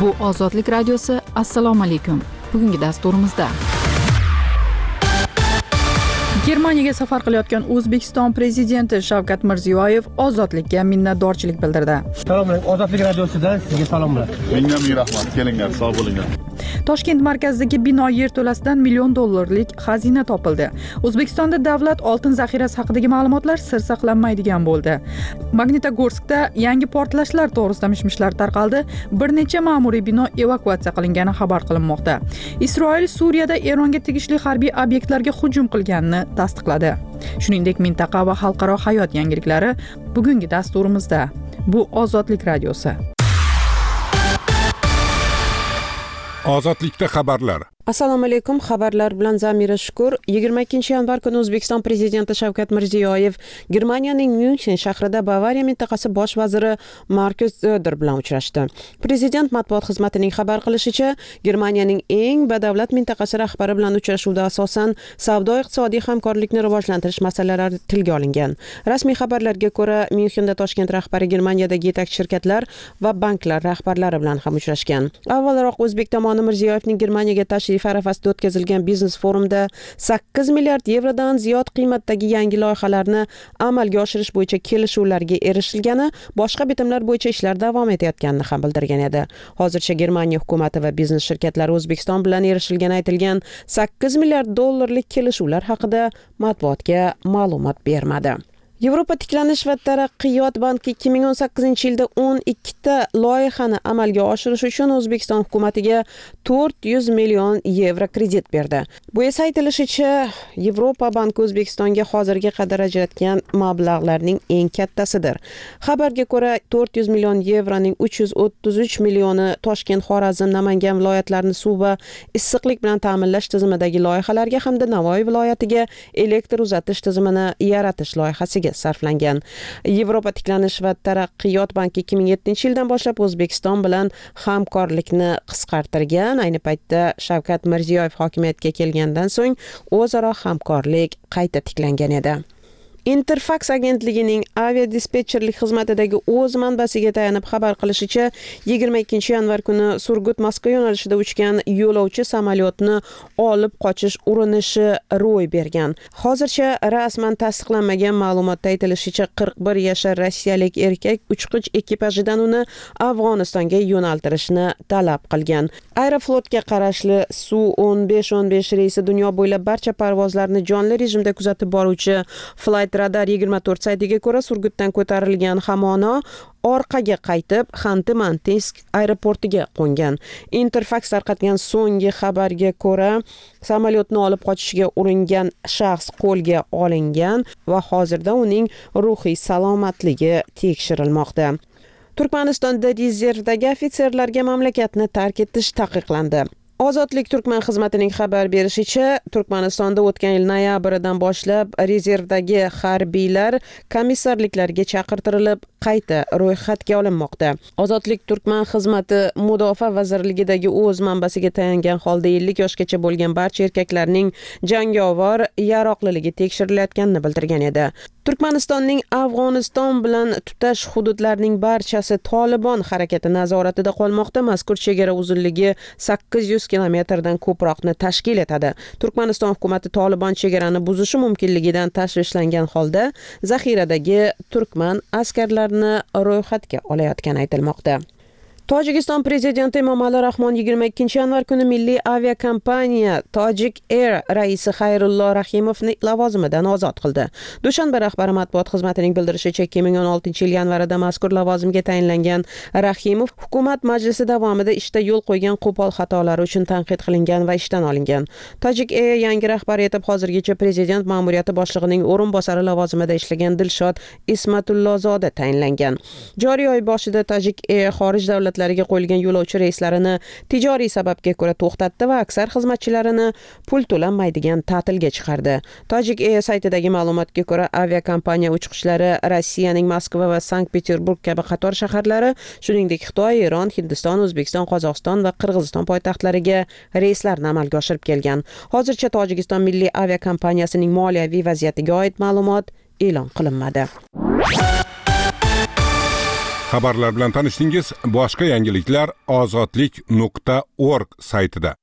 Bu Ozodlik radiosi. Assalomu alaykum. Bugungi dasturimizda Germaniyaga safar qilayotgan O'zbekiston prezidenti Shavkat Mirziyoyev ozodlikka minnatdorchilik bildirdi. Assalomu alaykum. Ozodlik radiosidan sizga salomlar. Ming rahmat. Kelinglar, sog' bo'linglar. Toshkent markazidagi bino yerto'lasidan $1 million xazina topildi. O'zbekistonda davlat oltin zaxirasi haqidagi ma'lumotlar sir saqlanmaydigan bo'ldi. Magnitogorskda yangi portlashlar to'g'risida mish-mishlar tarqaldi. Bir necha ma'muriy bino evakuatsiya qilingani xabar qilinmoqda. Isroil Suriyada Eronga tegishli harbiy obyektlarga hujum qilganini tasdiqladi. Shuningdek, mintaqa va xalqaro hayot yangiliklari bugungi dasturimizda. Bu Ozodlik radiosi. Ozodlikda xabarlar. Assalomu alaykum. Xabarlar bilan Zamira Shukur. 22-yanvar kuni O'zbekiston prezidenti Shavkat Mirziyoyev Germaniyaning Myunxen shahrida Bavariya mintaqasi bosh vaziri Markus Söder bilan uchrashdi. Prezident matbuot xizmatining xabar qilishicha, Germaniyaning eng badavlat mintaqasi rahbari bilan uchrashuvda asosan savdo-iqtisodiy hamkorlikni rivojlantirish masalalari tilga olingan. Rasmiy xabarlarga ko'ra, Myunxenda Toshkent rahbari Germaniyadagi yetakchi shirkatlar va banklar rahbarlari bilan ham uchrashgan. Avvalroq O'zbek tomoni Mirziyoyevning Germaniyaga tashrif arafasida o'tkazilgan biznes forumda 8 milliard yevrodan ziyod qiymatdagi yangi loyihalarni amalga oshirish bo'yicha kelishuvlarga erishilgani, boshqa bitimlar bo'yicha ishlar davom etayotganini ham bildirgan edi. Hozircha Germaniya hukumati va biznes shirkatlari O'zbekiston bilan erishilgani aytilgan $8 milliard kelishuvlar haqida matbuotga ma'lumot bermadi. Yevropa tiklanish va taraqqiyot banki 2018-yilda 12 ta loyihani amalga oshirish uchun O'zbekiston hukumatiga 400 million yevro kredit berdi. Bu esa aytilishicha, Yevropa banki O'zbekistonga hozirga qadar ajratgan mablag'larning eng kattasidir. Xabarga ko'ra, 400 million yevroning 333 millioni Toshkent, Xorazm, Namangan viloyatlarini suv va issiqlik bilan ta'minlash tizimidagi loyihalarga hamda Navoiy viloyatiga elektr uzatish tizimini yaratish loyihasiga sarflangan. Yevropa tiklanish va taraqqiyot banki 2007-yildan boshlab O'zbekiston bilan hamkorlikni qisqartirgan. Ayni paytda Shavkat Mirziyoyev hokimiyatga kelgandan so'ng o'zaro hamkorlik qayta tiklangan edi. Interfax agentligining aviadispetcherlik xizmatidagi o'z manbasiga tayanib xabar qilishicha, 22-yanvar kuni Surgut Moskva yo'nalishida uchgan yo'lovchi samolyotni olib qochish urinishi ro'y bergan. Hozircha rasman tasdiqlanmagan ma'lumotda aytilishicha, 41 yashar rossiyalik erkak uchqich ekipajidan uni Afg'onistonga yo'naltirishni talab qilgan. Aeroflotga qarashli Su-15-15 reysi dunyo bo'ylab barcha parvozlarni jonli rejimda kuzatib boruvchi Flight Radar 24 saytiga ko'ra, Surgutdan ko'tarilgan Hamono orqaga qaytib, Xanti-Mansinsk aeroportiga qo'ngan. Interfax tarqatgan so'nggi xabarga ko'ra, samolyotni olib qochishga uringan shaxs qo'lga olingan va hozirda uning ruhiy salomatligi tekshirilmoqda. Turkmanistonda rezervdagi ofitserlarga mamlakatni tark etish taqiqlandi. Ozodlik Turkman xizmatining xabar berishicha, Turkmanistonda o'tgan yil noyabridan boshlab rezervdagi harbiylar komissarliklarga chaqirtirilib, qayta ro'yxatga olinmoqda. Ozodlik Turkman xizmati Mudofaa vazirligidagi o'z manbasiga tayangan holda 50 yoshgacha bo'lgan barcha erkaklarning jangovar yaroqliligi tekshirilayotganini bildirgan edi. Turkmanistonning Afg'oniston bilan tutash hududlarining barchasi Tolibon harakati nazoratida qolmoqda. Mazkur chegara uzunligi 800 kilometrdan ko'proqni tashkil etadi. Turkmaniston hukumati Tolibon chegarani buzishi mumkinligidan tashvishlangan holda zaxiradagi turkman askarlarini ro'yxatga olayotgani aytilmoqda. Tojikiston prezidenti Emomali Rahmon 22-yanvar kuni milliy aviakompaniya Tajik Air raisi Xayrullo Rahimovni lavozimidan ozod qildi. Dushanba rahbari matbuot xizmatining bildirishicha, 2016-yil yanvarida mazkur lavozimga tayinlangan Rahimov hukumat majlisi davomida ishda yo'l qo'ygan qo'pol xatolari uchun tanqid qilingan va ishdan olingan. Tajik Air yangi rahbari etib hozirgacha prezident ma'muriyati boshlig'ining o'rinbosari lavozimida ishlagan Dilshod Ismatullazoda tayinlangan. Joriy oy boshida Tajik Air xorij davlatlariga qo'yilgan yo'lovchi reyslarini tijoriy sababga ko'ra to'xtatdi va aksar xizmatchilarini pul to'lanmaydigan ta'tilga chiqardi. Tajik Air saytidagi ma'lumotga ko'ra, aviakompaniya uchqishlari Rossiyaning Moskva va Sankt-Peterburg kabi qator shaharlari, shuningdek Xitoy, Eron, Hindiston, O'zbekiston, Qozog'iston va Qirg'iziston poytaxtlariga reyslarni amalga oshirib kelgan. Hozircha Tojikiston milliy aviakompaniyasining moliyaviy vaziyatiga oid ma'lumot e'lon qilinmadi. Xabarlar bilan tanishdingiz. Boshqa yangiliklar ozodlik.org saytida.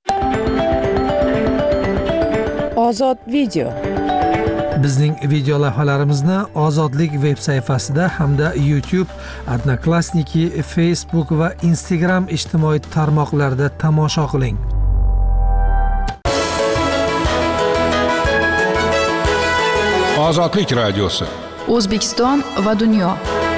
Ozod video. Bizning video lavhalarimizni Ozodlik veb sayfasida hamda YouTube, Odnoklassniki, Facebook va Instagram ijtimoiy tarmoqlarida tomosha qiling. Ozodlik radiosi. O'zbekiston va dunyo.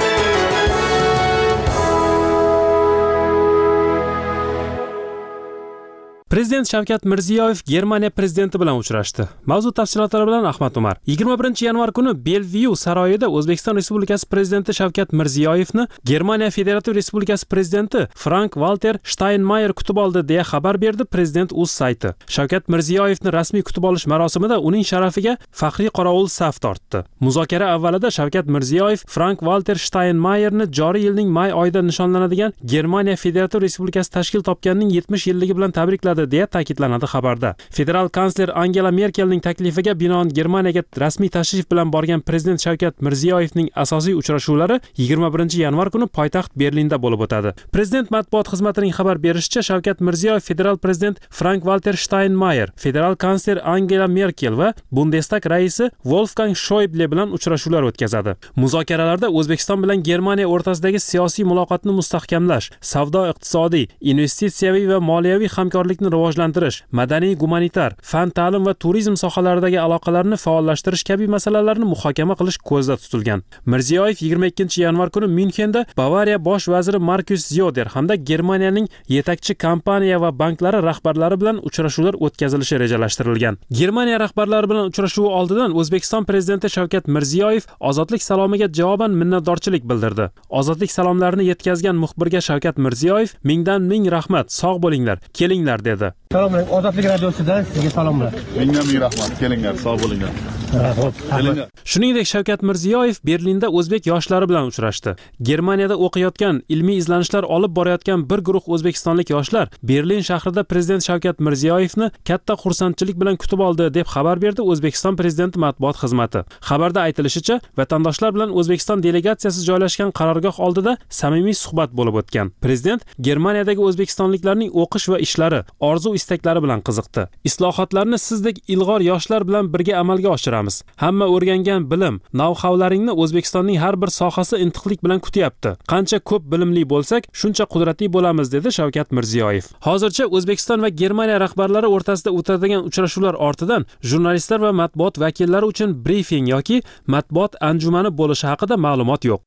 Prezident Shavkat Mirziyoyev Germaniya prezidenti bilan uchrashdi. Mavzu tafsilotlari bilan Ahmad Umar. 21-yanvar kuni Belview saroyida O'zbekiston Respublikasi prezidenti Shavkat Mirziyoyevni Germaniya Federativ Respublikasi prezidenti Frank-Walter Steinmeier kutib oldi deya xabar berdi prezident o'z sayti. Shavkat Mirziyoyevni rasmiy kutib olish marosimida uning sharafiga faxriy qorovul saf tortdi. Muzokara avvalida Shavkat Mirziyoyev Frank-Walter Steinmeierni joriy yilning may oyida nishonlanadigan Germaniya Federativ Respublikasi tashkil topganining 70 yilligi bilan tabrikladi deya ta'kidlanadi xabarda. Federal kansler Angela Merkelning taklifiga binoan Germaniyaga rasmiy tashrif bilan borgan prezident Shavkat Mirziyoyevning asosiy uchrashuvlari 21-yanvar kuni poytaxt Berlinda bo'lib o'tadi. Prezident matbuot xizmatining xabar berishicha, Shavkat Mirziyoyev federal prezident Frank-Walter Steinmeier, federal kansler Angela Merkel va Bundestag raisi Wolfgang Schäuble bilan uchrashuvlar o'tkazadi. Muzokaralarda O'zbekiston bilan Germaniya o'rtasidagi siyosiy muloqotni mustahkamlash, savdo-iqtisodiy, investitsiyaviy va moliyaviy hamkorlikni rivojlantirish, madaniy, gumanitar, fan, ta'lim va turizm sohalaridagi aloqalarni faollashtirish kabi masalalarni muhokama qilish ko'zda tutilgan. Mirziyoyev 22-yanvar kuni Myunxenda Bavariya bosh vaziri Markus Söder hamda Germaniyaning yetakchi kompaniya va banklari rahbarlari bilan uchrashuvlar o'tkazilishi rejalashtirilgan. Germaniya rahbarlari bilan uchrashuvi oldidan O'zbekiston prezidenti Shavkat Mirziyoyev ozodlik salomiga javoban minnatdorchilik bildirdi. Ozodlik salomlarini yetkazgan muxbirga Shavkat Mirziyoyev mingdan ming rahmat, sog' bo'linglar, kelinglar dedi. Salom, Ozodlik radiosidan sizga salomlar. Mingdan ming rahmat. Kelinglar, sog' bo'linglar. Kelinglar. Shuningdek, Shavkat Mirziyoyev Berlinda o'zbek yoshlari bilan uchrashdi. Germaniyada o'qiyotgan, ilmiy izlanishlar olib borayotgan bir guruh o'zbekistonlik yoshlar Berlin shahrida prezident Shavkat Mirziyoyevni katta xursandchilik bilan kutib oldi deb xabar berdi O'zbekiston prezidenti matbuot xizmati. Xabarda aytilishicha, vatandoshlar bilan O'zbekiston delegatsiyasi joylashgan qarorgoh oldida samimiy suhbat bo'lib o'tgan. Prezident Germaniyadagi o'zbekistonliklarning o'qish va ishlari, orzu-istaklari bilan qiziqdi. Islohotlarni sizdek ilg'or yoshlar bilan birga amalga oshiramiz. Hamma o'rgangan bilim, know-howlaringni O'zbekistonning har bir sohasi intiqlik bilan kutyapti. Qancha ko'p bilimli bo'lsak, shuncha qudratli bo'lamiz dedi Shavkat Mirziyoyev. Hozircha O'zbekiston va Germaniya rahbarlari o'rtasida o'tadigan uchrashuvlar ortidan jurnalistlar va matbuot vakillari uchun brifing yoki matbuot anjumani bo'lishi haqida ma'lumot yo'q.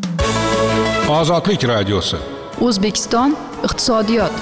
Ozodlik radiosi. O'zbekiston iqtisodiyot.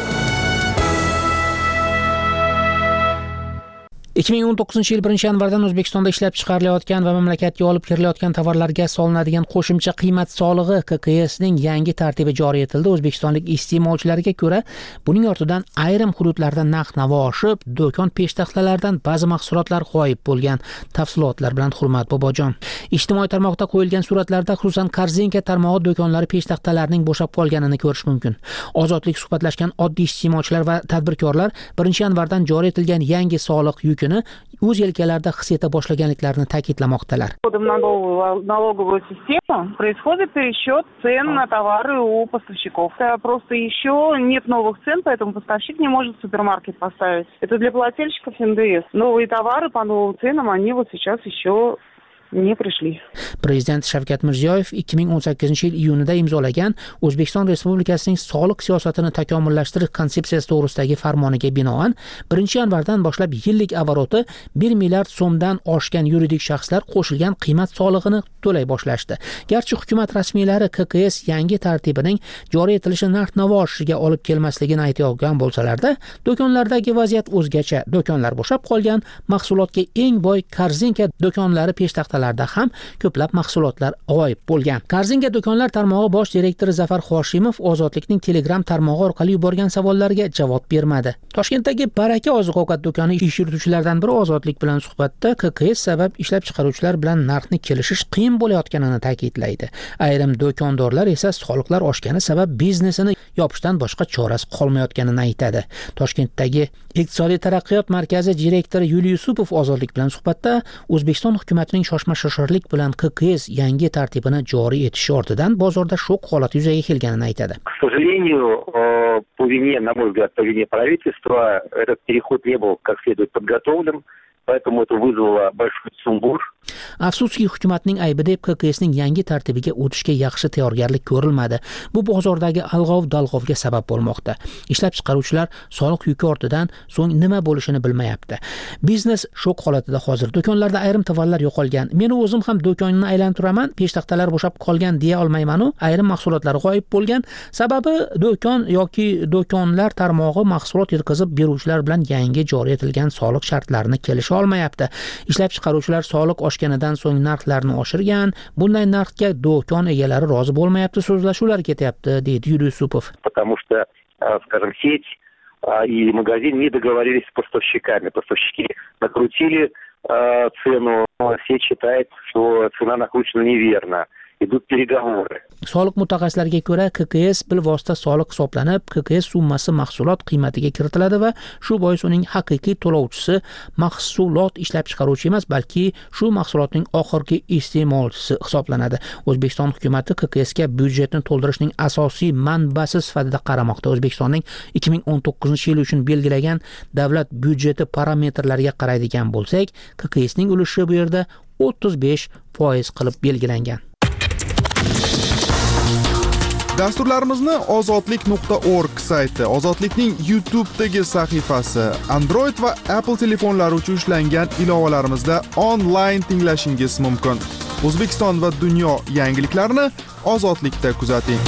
2019 yil 1-yanvardan O'zbekistonda ishlab chiqarilayotgan va mamlakatga olib kirilayotgan tovarlarga solinadigan qo'shimcha qiymat solig'i KKSning yangi tartibi joriy etildi. O'zbekistonlik iste'molchilarga ko'ra, buning ortidan ayrim hududlarda narx-navo oshib, do'kon peshtaxtalaridan ba'zi mahsulotlar g'oyib bo'lgan. Tafsilotlar bilan Hurmat Bobojon. Ijtimoiy tarmoqda qo'yilgan suratlarda xususan Korzinka tarmog'i do'konlari peshtaxtalarining bo'shab qolganini ko'rish mumkin. Ozodlik suhbatlashgan oddiy iste'molchilar va tadbirkorlar 1-yanvardan joriy etilgan yangi soliq yukini o'z yelkalarida his eta boshlaganliklarini ta'kidlamoqdalar. Входом на новую налоговую систему происходит пересчет цен на товары у поставщиков. Просто еще нет новых цен, поэтому поставщик не может в супермаркет поставить. Это для плательщиков НДС. Новые товары по новым ценам, они вот сейчас еще не пришли. Prezident Shavkat Mirziyoyev 2018 yil iyunida imzolagan O'zbekiston Respublikasining soliq siyosatini takomillashtirish konsepsiyasi to'g'risidagi farmoniga binoan 1-yanvardan boshlab yillik avaroti 1 milliard so'mdan oshgan yuridik shaxslar qo'shilgan qiymat solig'ini to'lay boshlashdi. Garchi hukumat rasmiylari KKS yangi tartibining joriy etilishi narx-navo oshishiga olib kelmasligini aytayotgan bo'lsalarda, do'konlardagi vaziyat o'zgacha. Do'konlar bo'shab qolgan, mahsulotga eng boy Korzinka do'konlari peshtaxtalarida ham ko'plab mahsulotlar g'oyib bo'lgan. Korzinka do'konlar tarmog'i bosh direktori Zafar Hoshimov Ozodlikning Telegram tarmog'i orqali yuborgan savollarga javob bermadi. Toshkentdagi Baraka oziq-ovqat do'koni ish yurituvchilaridan biri Ozodlik bilan suhbatda KKS sabab ishlab chiqaruvchilar bilan narxni kelishish qiyin bo'layotganini ta'kidlaydi. Ayrim do'kondorlar esa soliqlar oshgani sabab biznesini yopishdan boshqa chorasi qolmayotganini aytadi. Toshkentdagi Iqtisodiy taraqqiyot markazi direktori Yuliy Yusupov Ozodlik bilan suhbatda O'zbekiston hukumatining shoshma aralashma shosharlik bilan KKS yangi tartibini joriy etishi ortidan bozorda shok holati yuzaga kelganini aytadi. К сожалению, по вине, на мой взгляд, по вине правительства, этот переход не был как следует подготовлен, поэтому это вызвало большой сумбур. Afsuski hukumatning aybi deb KKSning yangi tartibiga o'tishga yaxshi tayyorgarlik ko'rilmadi. Bu bozordagi alg'ov-dalg'ovga sabab bo'lmoqda. Ishlab chiqaruvchilar soliq yuki ortidan so'ng nima bo'lishini bilmayapti. Biznes shok holatida hozir. Do'konlarda ayrim tovarlar yo'qolgan. Men o'zim ham do'konni aylantiraman, peshtaxtalar bo'shab qolgan deya olmayman-u. Ayrim mahsulotlar g'oyib bo'lgan. Sababi do'kon yoki do'konlar tarmog'i mahsulot yetkazib beruvchilar bilan yangi joriy etilgan soliq shartlarini kelisha olmayapti. Ishlab chiqaruvchilar soliq oshganidan so'ng narxlarni oshirgan. Bunday narxga do'kon egalari rozi bo'lmayapti, so'zlashuvlar ketyapti, deydi Yusupov. Потому что, скажем, сеть и магазин не договорились с поставщиками. Поставщики накрутили цену, но сеть считает, что цена накручена неверно. Идут переговоры. Soliq mutaxassislariga ko'ra, KKS bilvosita soliq hisoblanib, KKS summasi mahsulot qiymatiga kiritiladi va shu bois uning haqiqiy to'lovchisi mahsulot ishlab chiqaruvchi emas, balki shu mahsulotning oxirgi iste'molchisi hisoblanadi. O'zbekiston hukumatı KKSga byudjetni to'ldirishning asosiy manbasi sifatida qaramoqda. O'zbekistonning 2019-yil uchun belgilagan davlat byudjeti parametrlariga qaraydigan bo'lsak, KKSning ulushi bu yerda 35% qilib belgilangan. Dasturlarimizni ozodlik.org sayti, Ozodlikning YouTube'dagi sahifasi, Android va Apple telefonlari uchun ishlangan ilovalarimizda onlayn tinglashingiz mumkin. O'zbekiston va dunyo yangiliklarini Ozodlikda kuzating.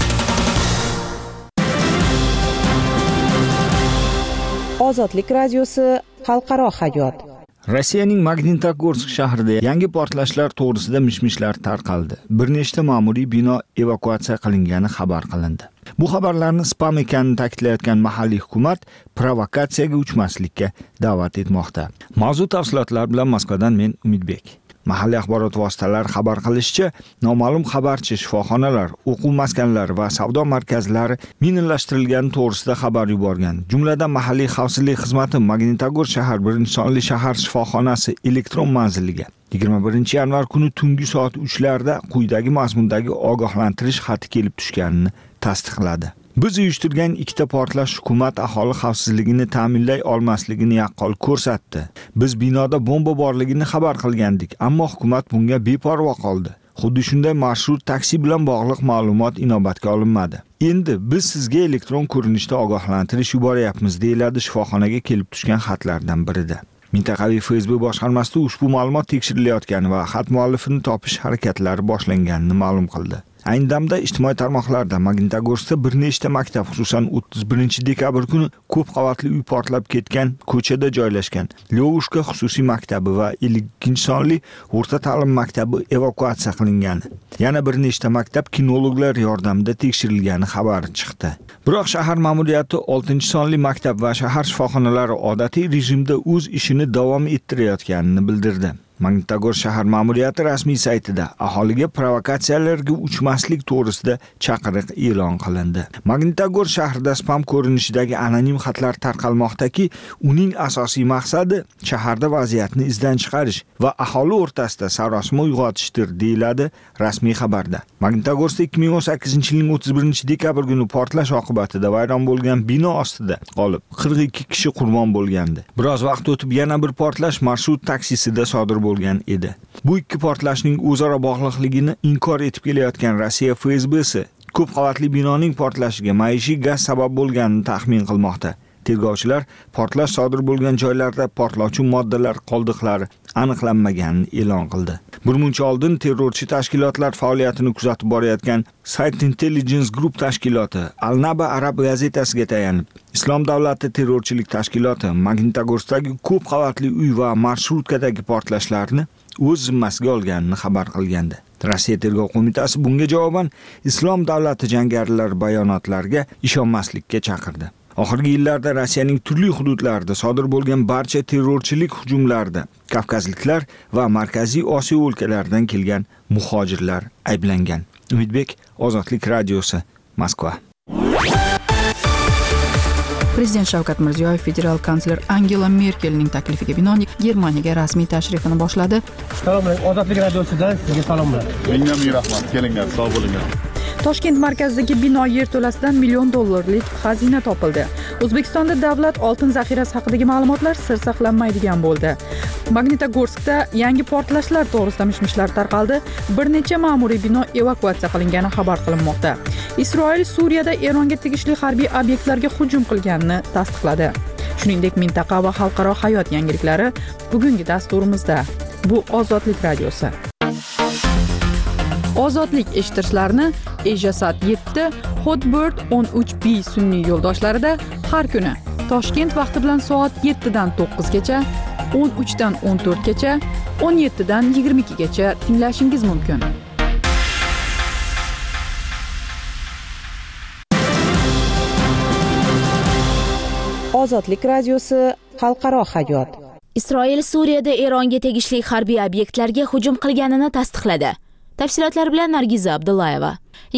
Ozodlik radiosi xalqaro hayot. Rossiyaning Magnitogorsk shahrida yangi portlashlar to'g'risida mishmishlar tarqaldi. Bir nechta ma'muriy bino evakuatsiya qilingani xabar qilindi. Bu xabarlarni spam ekanini ta'kidlayotgan mahalliy hukumat provokatsiyaga uchmaslikka da'vat etmoqda. Mavzu tafsilotlar bilan Moskvadan men Umidbek. Mahalliy axborot vositalari xabar qilishicha, noma'lum xabarchi shifoxonalar, o'quv maskanlari va savdo markazlari minalashtirilgani to'g'risida xabar yuborgan. Jumladan mahalliy xavfsizlik xizmati Magnitogorsk shahar 1-sonli shahar shifoxonasi elektron manziliga 21-yanvar kuni tungi soat 3larda quyidagi mazmundagi ogohlantirish xati kelib tushganini tasdiqladi. Biz uyushtirgan ikkita portlash hukumat aholi xavfsizligini ta'minlay olmasligini yaqqol ko'rsatdi. Biz binoda bomba borligini xabar qilgandik, ammo hukumat bunga beparvo qoldi. Xuddi shunday marshrut taksi bilan bog'liq ma'lumot inobatga olinmadi. Endi biz sizga elektron ko'rinishda ogohlantirish yuboryapmiz, deyiladi shifoxonaga kelib tushgan xatlardan birida. Mintaqaviy Facebook boshqarmasida ushbu ma'lumot tekshirilayotgani va xat muallifini topish harakatlari boshlanganini ma'lum qildi. Ayni damda ijtimoiy tarmoqlarda Magnitogorskda bir nechta maktab, xususan 31-dekabr kuni ko'p qavatli uy portlab ketgan ko'chada joylashgan Lyovushka xususiy maktabi va 50-sonli o'rta ta'lim maktabi evakuatsiya qilingan. Yana bir nechta maktab kinologlar yordamida tekshirilgani xabari chiqdi. Biroq shahar ma'muriyati 6-sonli maktab va shahar shifoxonalari odatiy rejimda o'z ishini davom ettirayotganini bildirdi. Magnitogorsk shahar ma'muriyati rasmiy saytida aholiga provokatsiyalarga uchmaslik to'g'risida chaqiriq e'lon qilindi. Magnitogorsk shahrida spam ko'rinishidagi anonim xatlar tarqalmoqdaki, uning asosiy maqsadi shaharda vaziyatni izdan chiqarish va aholi o'rtasida sarosima uyg'otishdir, deyiladi rasmiy xabarda. Magnitogorskda 2018-yilning 31-dekabr kuni portlash oqibatida vayron bo'lgan bino ostida qolib 42 kishi qurbon bo'lgandi. Biroz vaqt o'tib yana bir portlash marshrut taksisida sodir bo'lgan edi. Bu ikki portlashning o'zaro bog'liqligini inkor etib kelayotgan Rossiya FSBsi ko'p qavatli binoning portlashiga maishiy gaz sabab bo'lganini taxmin qilmoqda. Tergovchilar portlash sodir bo'lgan joylarda portlovchi moddalar qoldiqlari aniqlanmaganini e'lon qildi. Birmuncha oldin terrorchi tashkilotlar faoliyatini kuzatib borayotgan Site Intelligence Group tashkiloti Al-Naba arab gazetasiga tayanib, Islom davlati terrorchilik tashkiloti Magnitogorskdagi ko'p qavatli uy va marshrutkadagi portlashlarni o'z zimmasiga olganini xabar qilgandi. Rossiya tergov qo'mitasi bunga javoban Islom davlati jangarilari bayonotlariga ishonmaslikka chaqirdi. Oxirgi yillarda Rossiyaning turli hududlarida sodir bo'lgan barcha terrorchilik hujumlarida Kavkazliklar va Markaziy Osiyo o'lkalaridan kelgan muhojirlar ayblangan. Umidbek, Ozodlik radiosi, Moskva. Prezident Shavkat Mirziyoyev federal kansler Angela Merkelning taklifiga binoan Germaniyaga rasmiy tashrifini boshladi. Assalomu alaykum. Ozodlik radiosidan sizga salomlar. Ming rahmat. Kelinglar, sog' bo'linglar. Toshkent markazidagi bino yerto'lasidan $1 million xazina topildi. O'zbekistonda davlat oltin zaxirasi haqidagi ma'lumotlar sir saqlanmaydigan bo'ldi. Magnitogorskda yangi portlashlar to'g'risida mishmishlar tarqaldi. Bir necha ma'muriy bino evakuatsiya qilingani xabar qilinmoqda. Isroil Suriyada Eronga tegishli harbiy obyektlarga hujum qilganini tasdiqladi. Shuningdek, mintaqa va xalqaro hayot yangiliklari bugungi dasturimizda. Bu Ozodlik radiosi. Ozodlik eshittirishlarni Ejasat 7, Hotbird 13B sun'iy yo'ldoshlarida har kuni Toshkent vaqti bilan soat 7 dan 9 gacha, 13 dan 14 gacha, 17 dan 22 gacha tinglashingiz mumkin. Ozodlik radiosi xalqaro hayot. Isroil Suriyada Eronga tegishli harbiy obyektlarga hujum qilganini tasdiqladi. Tafsilotlar bilan Nargiza Abdullayeva.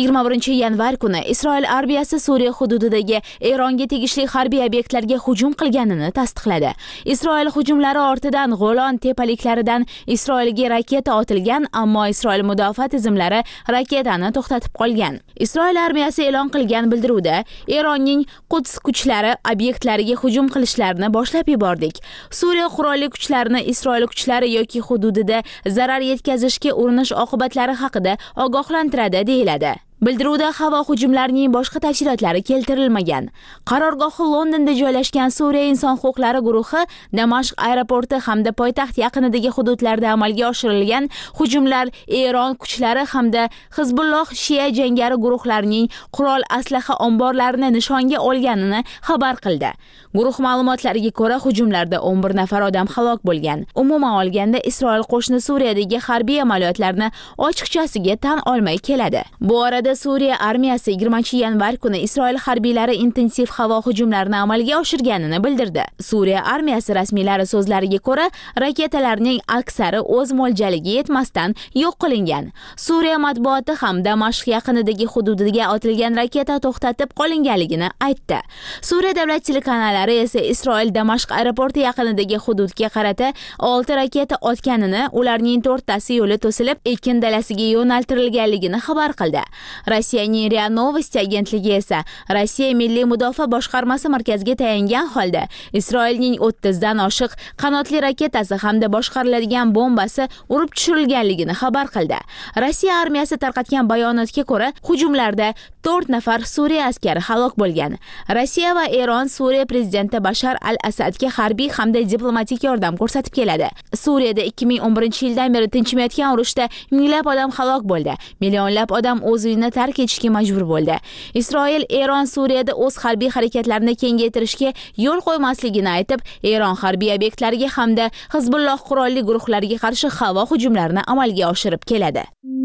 21 yanvar kuni Isroil armiyasi Suriya hududidagi Eronga tegishli harbiy obyektlarga hujum qilganini tasdiqladi. Isroil hujumlari ortidan Golan tepaliklaridan Isroilga raketa otilgan, ammo Isroil mudofaa tizimlari raketani to'xtatib qolgan. Isroil armiyasi e'lon qilgan bildiruvda Eronning Quds kuchlari obyektlariga hujum qilishlarini boshlab yubordik. Suriya qurolli kuchlarini Isroil kuchlari yoki hududida zarar yetkazishga urinish oqibatlari haqida ogohlantiradi deyiladi. Bildiruvda havo hujumlarining boshqa tafsilotlari keltirilmagan. Qarorgohi Londonda joylashgan Suriya inson huquqlari guruhi Damashq aeroporti hamda poytaxt yaqinidagi hududlarda amalga oshirilgan hujumlar Eron kuchlari hamda Hizbulloh Shia jangari guruhlarining qurol aslaha omborlarini nishonga olganini xabar qildi. Guruh ma'lumotlariga ko'ra, hujumlarda 11 nafar odam halok bo'lgan. Umuman olganda Isroil qo'shni Suriyadagi harbiy amaliyotlarni ochiqchasiga tan olmay keladi. Bu orada Suriya armiyasi 20 yanvar kuni Isroil harbiylari intensiv havo hujumlarini amalga oshirganini bildirdi. Suriya armiyasi rasmiylari so'zlariga ko'ra, raketalarning aksari o'z mo'ljaliga yetmasdan yo'q qilingan. Suriya matbuoti ham Damashq yaqinidagi hududiga otilgan raketa to'xtatib qolinganligini aytdi. Suriya davlat telekanallari esa Isroil Damashq aeroporti yaqinidagi hududga qarata 6 raketa otganini, ularning 4tasi yo'li to'silib, ekin dalasiga yo'naltirilganligini xabar qildi. Rossiyaning RIA Novosti agentligi esa Rossiya Milliy mudofaa boshqarmasi markaziga tayangan holda Isroilning 30 dan oshiq qanotli raketasi hamda boshqariladigan bombasi urib tushirilganligini xabar qildi. Rossiya armiyasi tarqatgan bayonotga ko'ra, hujumlarda 4 nafar Suriya askari halok bo'lgan. Rossiya va Eron Suriya prezidenti Bashar al-Asadga harbiy hamda diplomatik yordam ko'rsatib keladi. Suriyada 2011-yildan beri tinchimayotgan urushda minglab odam halok bo'ldi. Millionlab odam o'z uyini tark etishga majbur bo'ldi. Isroil Eron Suriyada o'z harbiy harakatlarini kengaytirishga yo'l qo'ymasligini aytib, Eron harbiy obyektlariga hamda Hizbulloh qurolli guruhlariga qarshi havo hujumlarini amalga oshirib keladi.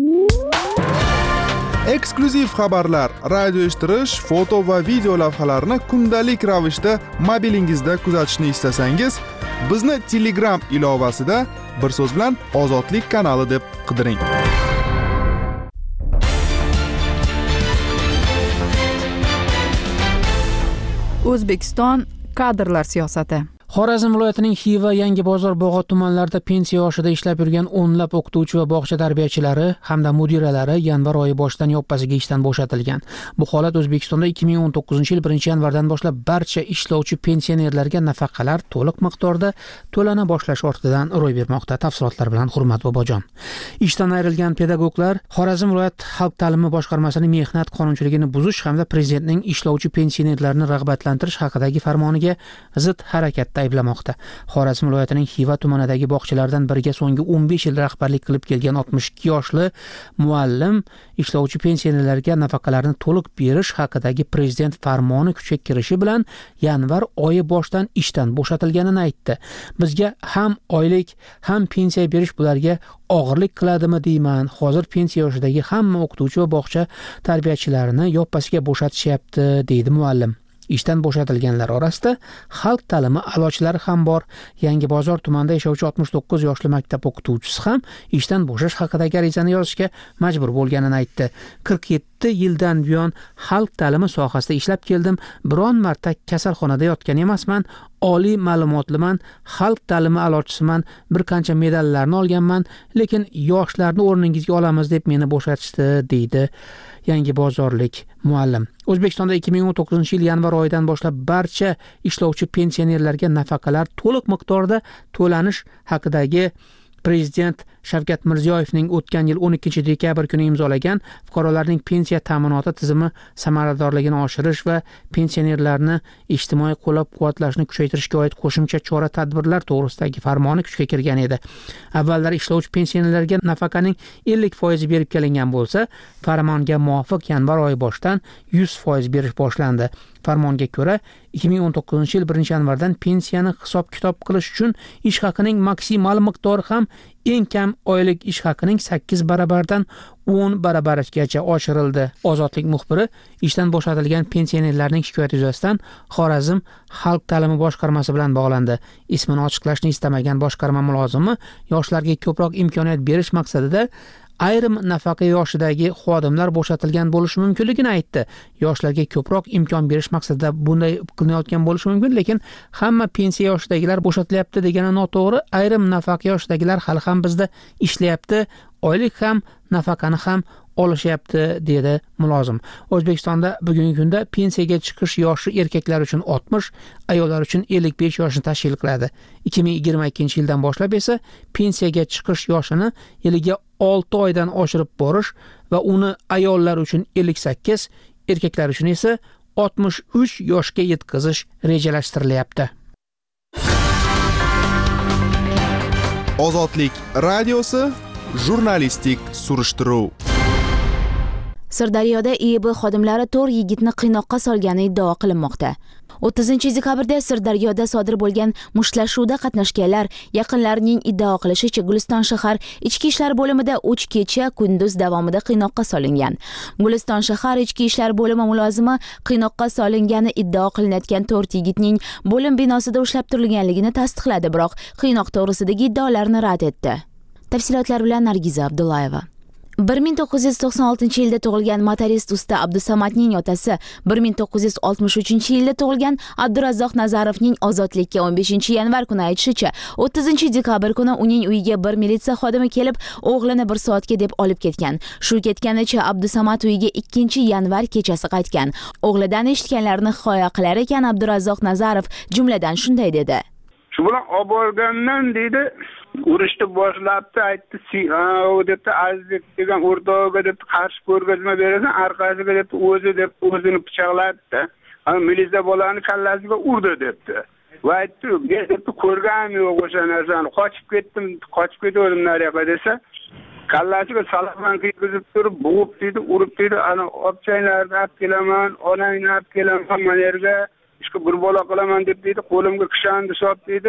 Eksklyuziv xabarlar, radio eshittirish, foto va video lavhalarni kundalik ravishda mobilingizda kuzatishni istasangiz, bizni Telegram ilovasida bir so'z bilan Ozodlik kanali deb qidiring. O'zbekiston kadrlar siyosati. Xorazm viloyatining Xiva, Yangi bozor, Bog'ot tumanlarida pensiya yoshida ishlab yurgan o'nlab o'qituvchi va bog'cha tarbiyachilari hamda mudiralari yanvar oyi boshidan yoppasiga ishdan bo'shatilgan. Bu holat O'zbekistonda 2019-yil 1-yanvardan boshlab barcha ishlovchi pensionerlarga nafaqalar to'liq miqdorda to'lana boshlash ortidan ro'y bermoqda. Tafsilotlar bilan Hurmat Bobojon. Ishdan ayrilgan pedagoglar Xorazm viloyat xalq ta'limi boshqarmasining mehnat qonunchiligini buzish hamda prezidentning ishlovchi pensionerlarni rag'batlantirish haqidagi farmoniga zid harakatda ayblamoqda. Xorazm viloyatining Xiva tumanidagi bog'chalardan biriga so'nggi 15 yil rahbarlik qilib kelgan 62 yoshli muallim ishlovchi pensionerlarga nafaqalarni to'liq berish haqidagi prezident farmoni kuchga kirishi bilan yanvar oyi boshidan ishdan bo'shatilganini aytdi. Bizga ham oylik, ham pensiya berish bularga og'irlik qiladimi deyman. Hozir pensiya yoshidagi hamma o'qituvchi va bog'cha tarbiyachilarini yoppasiga bo'shatishyapti, deydi muallim. Ishdan bo'shatilganlar orasida xalq ta'limi a'lochilari ham bor. Yangi bozor tumanida yashovchi 69 yoshli maktab o'qituvchisi ham ishdan bo'shash haqidagi arizani yozishga majbur bo'lganini aytdi. 47 yildan buyon xalq ta'limi sohasida ishlab keldim. Biron marta kasalxonada yotgan emasman. Oliy ma'lumotliman, xalq ta'limi a'lochisiman, bir qancha medallarni olganman, lekin yoshlarni o'rningizga olamiz deb meni bo'shatishdi, deydi yangi bozorlik muallim. O'zbekistonda 2019-yil yanvar oyidan boshlab barcha ishlovchi pensionerlarga nafaqalar to'liq miqdorda to'lanish haqidagi Prezident Shavkat Mirziyoyevning o'tgan yil 12 dekabr kuni imzolagan fuqarolarning pensiya ta'minoti tizimi samaradorligini oshirish va pensionerlarni ijtimoiy qo'llab-quvvatlashni kuchaytirishga oid qo'shimcha chora-tadbirlar to'g'risidagi farmoni kuchga kirgan edi. Avvallari ishlovchi pensionerlarga nafaqaning 50% berib kelingan bo'lsa, farmonga muvofiq yanvar oyi boshidan 100% berish boshlandi. Farmonga ko'ra 2019-yil 1-yanvardan pensiyani hisob-kitob qilish uchun ish haqining maksimal miqdori ham eng kam oylik ish haqining 8 barabardan 10 barabargacha oshirildi. Ozodlik muxbiri ishdan bo'shatilgan pensionerlarning shikoyati yuzasidan Xorazm xalq ta'limi boshqarmasi bilan bog'landi. Ismini ochiqlashni istamagan boshqarma mulozimi yoshlarga ko'proq imkoniyat berish maqsadida ayrim nafaqa yoshidagi xodimlar bo'shatilgan bo'lishi mumkinligini aytdi. Yoshlarga ko'proq imkon berish maqsadida bunday qilinayotgan bo'lishi mumkin, lekin hamma pensiya yoshidagilar bo'shatilyapti degani noto'g'ri. Ayrim nafaqa yoshidagilar hali ham bizda ishlayapti, oylik ham, nafaqani ham olishyapti, dedi mulozim. O'zbekistonda bugungi kunda pensiyaga chiqish yoshi erkaklar uchun 60, ayollar uchun 55 yoshni tashkil qiladi. 2022-yildan boshlab esa pensiyaga chiqish yoshini yiliga 6 oydan oshirib borish va uni ayollar uchun 58, erkaklar uchun esa 63 yoshga yetkazish rejalashtirilyapti. Ozodlik radiosi jurnalistik surishtiruv. Sirdaryoda IIB xodimlari 4 yigitni qiynoqqa solgani iddao qilinmoqda. 30-dekabrda Sirdaryoda sodir bo'lgan mushtlashuvda qatnashganlar yaqinlarining iddao qilishicha Guliston shahar ichki ishlar bo'limida 3 kecha kunduz davomida qiynoqqa solingan. Guliston shahar ichki ishlar bo'limi mulozimi qiynoqqa solingani iddao qilinayotgan 4 yigitning bo'lim binosida ushlab turilganligini tasdiqladi, biroq qiynoq to'g'risidagi iddaolarni rad etdi. Tafsilotlar bilan Nargiza Abdullayeva. 1996-yilda tug'ilgan motorist usta Abdusamatning otasi 1963-yilda tug'ilgan Abdurazzoq Nazarovning ozodlikka 15-yanvar kuni aytishicha, 30-dekabr kuni uning uyiga bir militsiya xodimi kelib, o'g'lini 1 soatga deb olib ketgan. Shu ketganicha Abdusamat uyiga 2-yanvar kechasi qaytgan. O'g'lidan eshitganlarini hikoya qilar ekan Abdurazzoq Nazarov jumladan shunday dedi. Shu bilan olib borgandan deydi, urushni boshlabdi, aytdi, debdi, Azizbek degan o'rtog'iga debdi, qarshi ko'rgazma berasan, orqasiga debdi, o'zini pichoqlatdi. Militsiya bolani kallasiga urdi debdi. Va aytdi, men debdi, ko'rganim yo'q o'sha narsani, qochib ketdim nariyoqqa desa, kallasiga salomdan kiygizib turib, bo'g'ib deydi, urib deydi, ana obchanglarni olib kelaman, onangni olib kelaman, mana yerga ishga bir bola qilaman deb deydi, qo'limga kishanni solib deydi.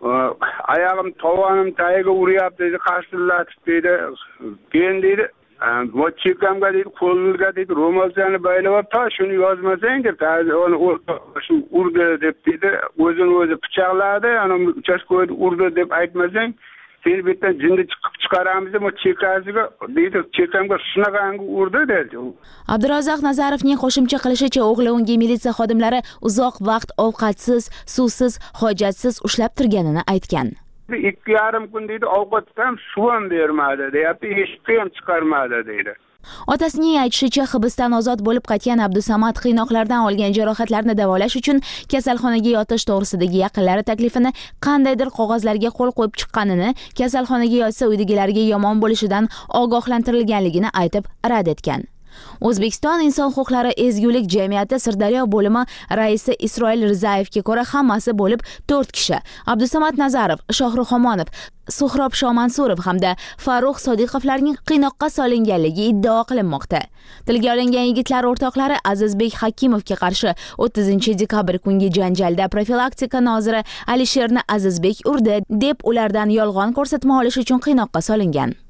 Ayağım tovanım tayiga uryapti deydi, qarshilatib deydi. Keyin deydi, chekamga deydi, qo'lga deydi, ro'molchani baylab, ta shuni yozmasang deb, uni urdi deb deydi, o'zini o'zi pichoqladi, ana uchastkada urdi deb aytmasang, seni bu yerdan jinni chiqaramiz deb chekasiga deydi, chekamga shunaqangi urdi dedi. Abdurazzoq Nazarovning qo'shimcha qilishicha, o'g'li unga militsiya xodimlari uzoq vaqt ovqatsiz, suvsiz, hojatsiz ushlab turganini aytgan. 2,5 kun deydi, ovqatga ham suv ham bermadi deyapti, eshikka ham chiqarmadi deydi. Otasining aytishicha, hibsdan ozod bo'lib qaytgan Abdusamat qiynoqlardan olgan jarohatlarni davolash uchun kasalxonaga yotish to'g'risidagi yaqinlari taklifini qandaydir qog'ozlarga qo'l qo'yib chiqqanini, kasalxonaga yotsa uydagilarga yomon bo'lishidan ogohlantirilganligini aytib rad etgan. O'zbekiston inson huquqlari ezgulik jamiyati Sirdaryo bo'limi raisi Isroil Rizayevga ko'ra hammasi bo'lib 4 kishi: Abdusamat Nazarov, Shohrux Omonov, Suhrob Shomansurov hamda Farruh Sodiqovlarning qiynoqqa solinganligi iddao qilinmoqda. Tilga olingan yigitlar o'rtoqlari Azizbek Hakimovga qarshi 30-dekabr kungi janjalda profilaktika noziri Alisherni Azizbek urdi deb ulardan yolg'on ko'rsatma olish uchun qiynoqqa solingan.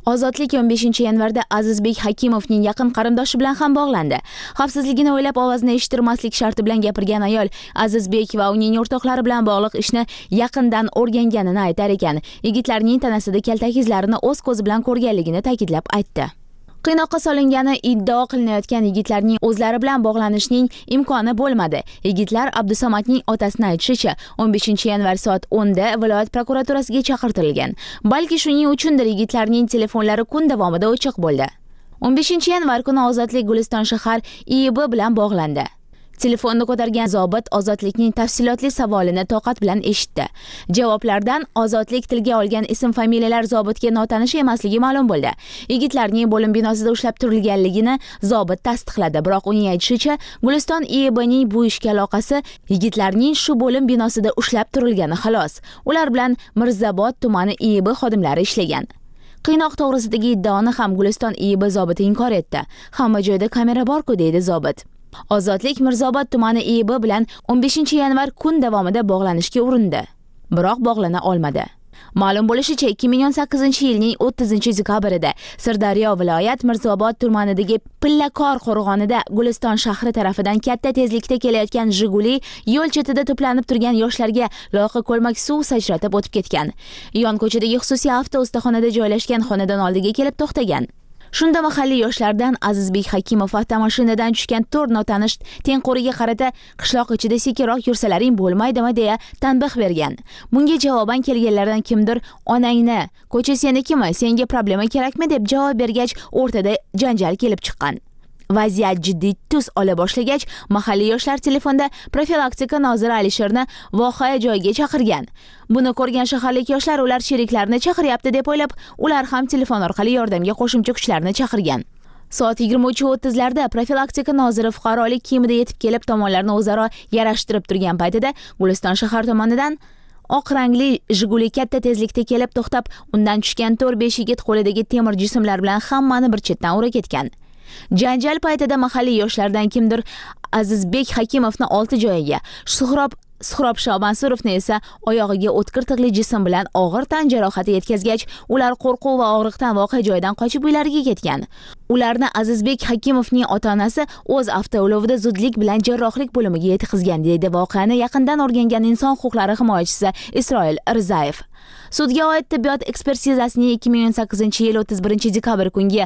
Ozodlik 15-yanvarda Azizbek Hakimovning yaqin qarindoshi bilan ham bog'landi. Xavfsizligini o'ylab ovozni eshittirmaslik sharti bilan gapirgan ayol Azizbek va uning o'rtoqlari bilan bog'liq ishni yaqindan o'rganganini aytar ekan. Yigitlarning tanasida kaltak izlarini o'z ko'zi bilan ko'rganligini ta'kidlab aytdi. Qiynoqqa solingani iddao qilinayotgan yigitlarning o'zlari bilan bog'lanishning imkoni bo'lmadi. Yigitlar Abdusamatning otasining aytishicha, 15-yanvar soat 10 da viloyat prokuraturasiga chaqirtirilgan. Balki shuning uchundir yigitlarning telefonlari kun davomida o'chiq bo'ldi. 15-yanvar kuni Ozodlik Guliston shahar IIB bilan bog'landi. Telefonni ko'targan zobit Ozodlikning tafsilotli savolini toqat bilan eshitdi. Javoblardan Ozodlik tilga olgan ism-familiyalar zobitga notanish emasligi ma'lum bo'ldi. Yigitlarning bo'lim binosida ushlab turilganligini zobit tasdiqladi, biroq uning aytishicha, Guliston IIBning bu ishga aloqasi yigitlarning shu bo'lim binosida ushlab turilgani xolos. Ular bilan Mirzobod tumani IIB xodimlari ishlagan. Qiynoq to'g'risidagi iddaoni ham Guliston IIB zobiti inkor etdi. Hamma joyda kamera bor-ku, deydi zobit. Ozodlik Mirzobod tumani IIB bilan 15-yanvar kun davomida bog'lanishga urindi, biroq bog'lana olmadi. Ma'lum bo'lishicha, 2018-yilning 30-dekabrida Sirdaryo viloyat Mirzobod tumanidagi Pillakor qo'rg'onida Guliston shahri tarafidan katta tezlikda kelayotgan Jiguli yo'l chetida to'planib turgan yoshlarga loyiqa ko'lmak suv sachratib o'tib ketgan. Yon ko'chadagi xususiy avto ustaxonada joylashgan xonadon oldiga kelib to'xtagan. Shunda mahalliy yoshlardan Azizbek Hakimov avtomashinadan tushgan 4 notanish tengquriga qarata qishloq ichida sekinroq yursalaring bo'lmaydimi deya tanbeh bergan. Bunga javoban kelganlardan kimdir onangni, ko'cha senikimi, senga problema kerakmi deb javob bergach, o'rtada janjal kelib chiqqan. Vaziyat jiddiy tus ola boshlagach, mahalliy yoshlar telefonda profilaktika noziri Alisherni voqea joyiga chaqirgan. Buni ko'rgan shaharlik yoshlar ular sheriklarini chaqiryapti deb o'ylab, ular ham telefon orqali yordamga qo'shimcha kuchlarni chaqirgan. Soat 23:30larda profilaktika noziri fuqarolik kiyimida yetib kelib, tomonlarni o'zaro yarashtirib turgan paytida Guliston shahar tomonidan oq rangli Jiguli katta tezlikda kelib to'xtab, undan tushgan 4-5 yigit qo'lidagi temir jismlar bilan hammani bir chetdan urib ketgan. Janjal paytida mahalliy yoshlardan kimdir Azizbek Hakimovni olti joyiga, Suhrob Shobansurovni esa oyog'iga o'tkir tig'li jism bilan og'ir tan jarohati yetkazgach, ular qo'rquv va og'riqdan voqea joyidan qochib uylariga ketgan. Ularni Azizbek Hakimovning ota-onasi o'z avtoulovida zudlik bilan jarrohlik bo'limiga yetkazgan, deydi voqeani yaqindan o'rgangan inson huquqlari himoyachisi Isroil Rizayev. Sudga oid tibbiyot ekspertizasining 2018-yil 31-dekabr kungi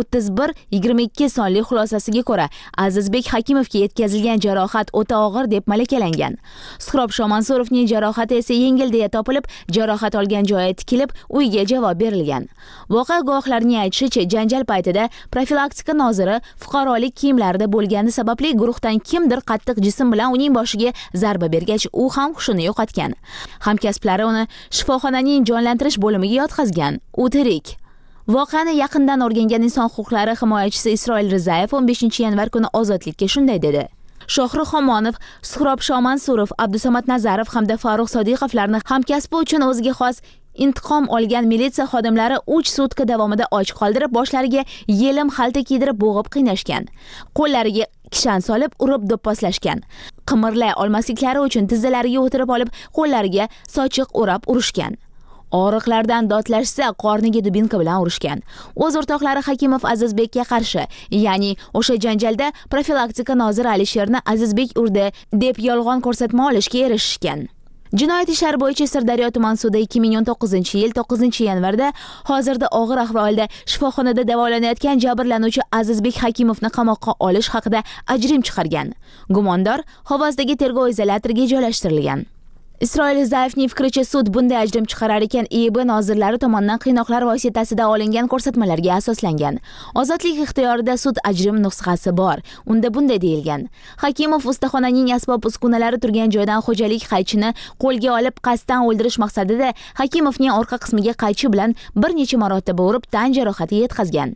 31-22 sonli xulosasiga ko'ra, Azizbek Hakimovga yetkazilgan jarohat o'ta og'ir deb malakalangan. Suhrob Shomansurovning jarohati esa yengil deya topilib, jarohat olgan joyi tikilib, uyiga javob berilgan. Voqea guvohlarining aytishicha, janjal paytida profilaktika noziri fuqarolik kiyimlarida bo'lgani sababli guruhdan kimdir qattiq jism bilan uning boshiga zarba bergach, u ham hushini yo'qotgan. Hamkasblari uni shifoxonaning jonlantirish bo'limiga yotqizgan. U tirik. Voqeani yaqindan o'rgangan inson huquqlari himoyachisi Isroil Rizayev 15-yanvar kuni Ozodlikka shunday dedi: Shohrux Xomonov, Suhrob Shomansurov, Abdusamat Nazarov hamda Farruh Sodiqovlarni hamkasbi uchun o'ziga xos intiqom olgan militsiya xodimlari 3 sutka davomida och qoldirib, boshlariga yelim xalta kiydirib bo'g'ib qiynashgan. Qo'llariga kishan solib urib do'pposlashgan. Qimirlay olmasliklari uchun tizzalariga o'tirib olib, qo'llariga sochiq o'rab urishgan. Og'riqlardan dodlashsa, qorniga dubinka bilan urishgan. O'z o'rtoqlari Hakimov Azizbekka qarshi, ya'ni o'sha janjalda profilaktika noziri Alisherni Azizbek urdi deb yolg'on ko'rsatma olishga erishishgan. Jinoyat ishlari bo'yicha Sirdaryo tuman sudi 2019-yil 9-yanvarda hozirda og'ir ahvolda shifoxonada davolanayotgan jabrlanuvchi Azizbek Hakimovni qamoqqa olish haqida ajrim chiqargan. Gumondor Xovazdagi tergov izolyatoriga joylashtirilgan. Isroil Rizayevning fikricha, sud bunday ajrim chiqarar ekan IIB nozirlari tomonidan qiynoqlar vositasida olingan ko'rsatmalarga asoslangan. Ozodlik ixtiyorida sud ajrim nusxasi bor. Unda bunday deyilgan: Hakimov ustaxonaning asbob-uskunalari turgan joydan xo'jalik qaychini qo'lga olib, qasddan o'ldirish maqsadida Hakimovning orqa qismiga qaychi bilan bir necha marotaba urib, tan jarohati yetkazgan.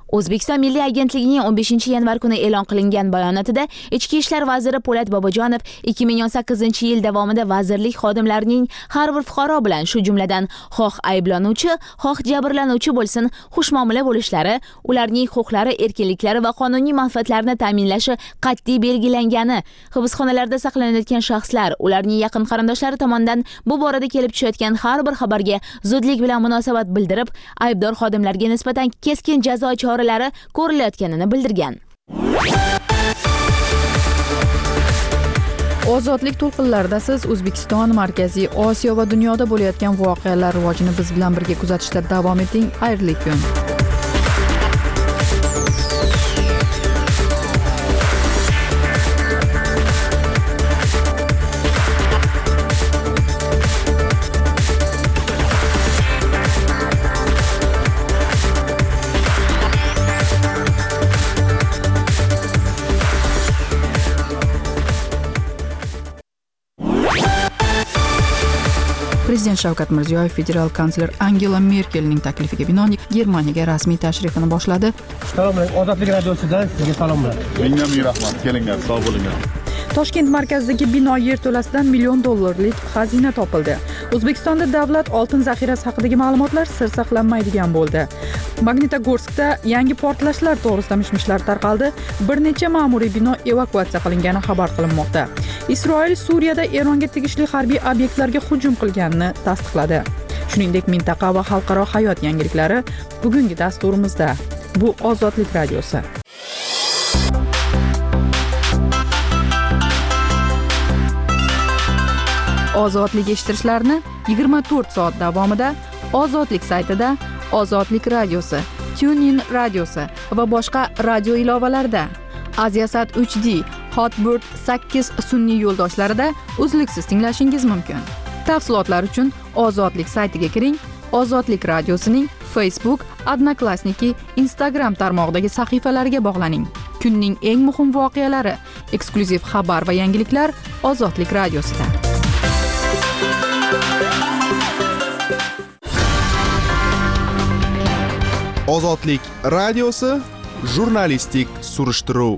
O'zbekiston Milliy agentligining 15-yanvar kuni e'lon qilingan bayonotida Ichki ishlar vaziri Po'lat Bobojonov 2018-yil davomida vazirlik xodimlarining har bir fuqaro bilan, shu jumladan xoh ayblanuvchi, xoh jabrlanuvchi bo'lsin, xushmuomala bo'lishlari, ularning huquqlari, erkinliklari va qonuniy manfaatlarini ta'minlashi qat'iy belgilangani, hibsxonalarda saqlanayotgan shaxslar, ularning yaqin qarindoshlari tomonidan bu borada kelib tushayotgan har bir xabarga zudlik bilan munosabat bildirib, aybdor xodimlarga nisbatan keskin jazo choralari ko'rilayotganini bildirgan. Ozodlik to'lqinlarida siz O'zbekiston, Markaziy Osiyo va dunyoda bo'layotgan voqealar rivojini biz bilan birga kuzatishda davom eting. Xayrli kun. Prezident Shavkat Mirziyoyev federal kansler Angela Merkelning taklifiga binoan Germaniyaga rasmiy tashrifini boshladi. Assalomu alaykum. Ozodlik radiosidan sizga salomlar. Ming rahmat. Kelinglar, sog' bo'linglar. Toshkent markazidagi bino yerto'lasidan $1 million xazina topildi. O'zbekistonda davlat oltin zaxirasi haqidagi ma'lumotlar sir saqlanmaydigan bo'ldi. Magnitogorskda yangi portlashlar to'g'risida mishmishlar tarqaldi. Bir necha ma'muriy bino evakuatsiya qilingani xabar qilinmoqda. Isroil Suriyada Eronga tegishli harbiy obyektlarga hujum qilganini tasdiqladi. Shuningdek, mintaqa va xalqaro hayot yangiliklari bugungi dasturimizda. Bu Ozodlik radiosi. Ozodlik eshittirishlarni 24 soat davomida Ozodlik saytida, Ozodlik radiosi, TuneIn radiosi va boshqa radio ilovalarida, Aziasat 3D, Hotbird 8 sun'iy yo'ldoshlarida uzluksiz tinglashingiz mumkin. Tafsilotlar uchun Ozodlik saytiga kiring. Ozodlik radiosining Facebook, Odnoklassniki, Instagram tarmog'idagi sahifalariga bog'laning. Kunning eng muhim voqealari, eksklyuziv xabar va yangiliklar Ozodlik radiosida. Ozodlik radiosi jurnalistik surishtiruv.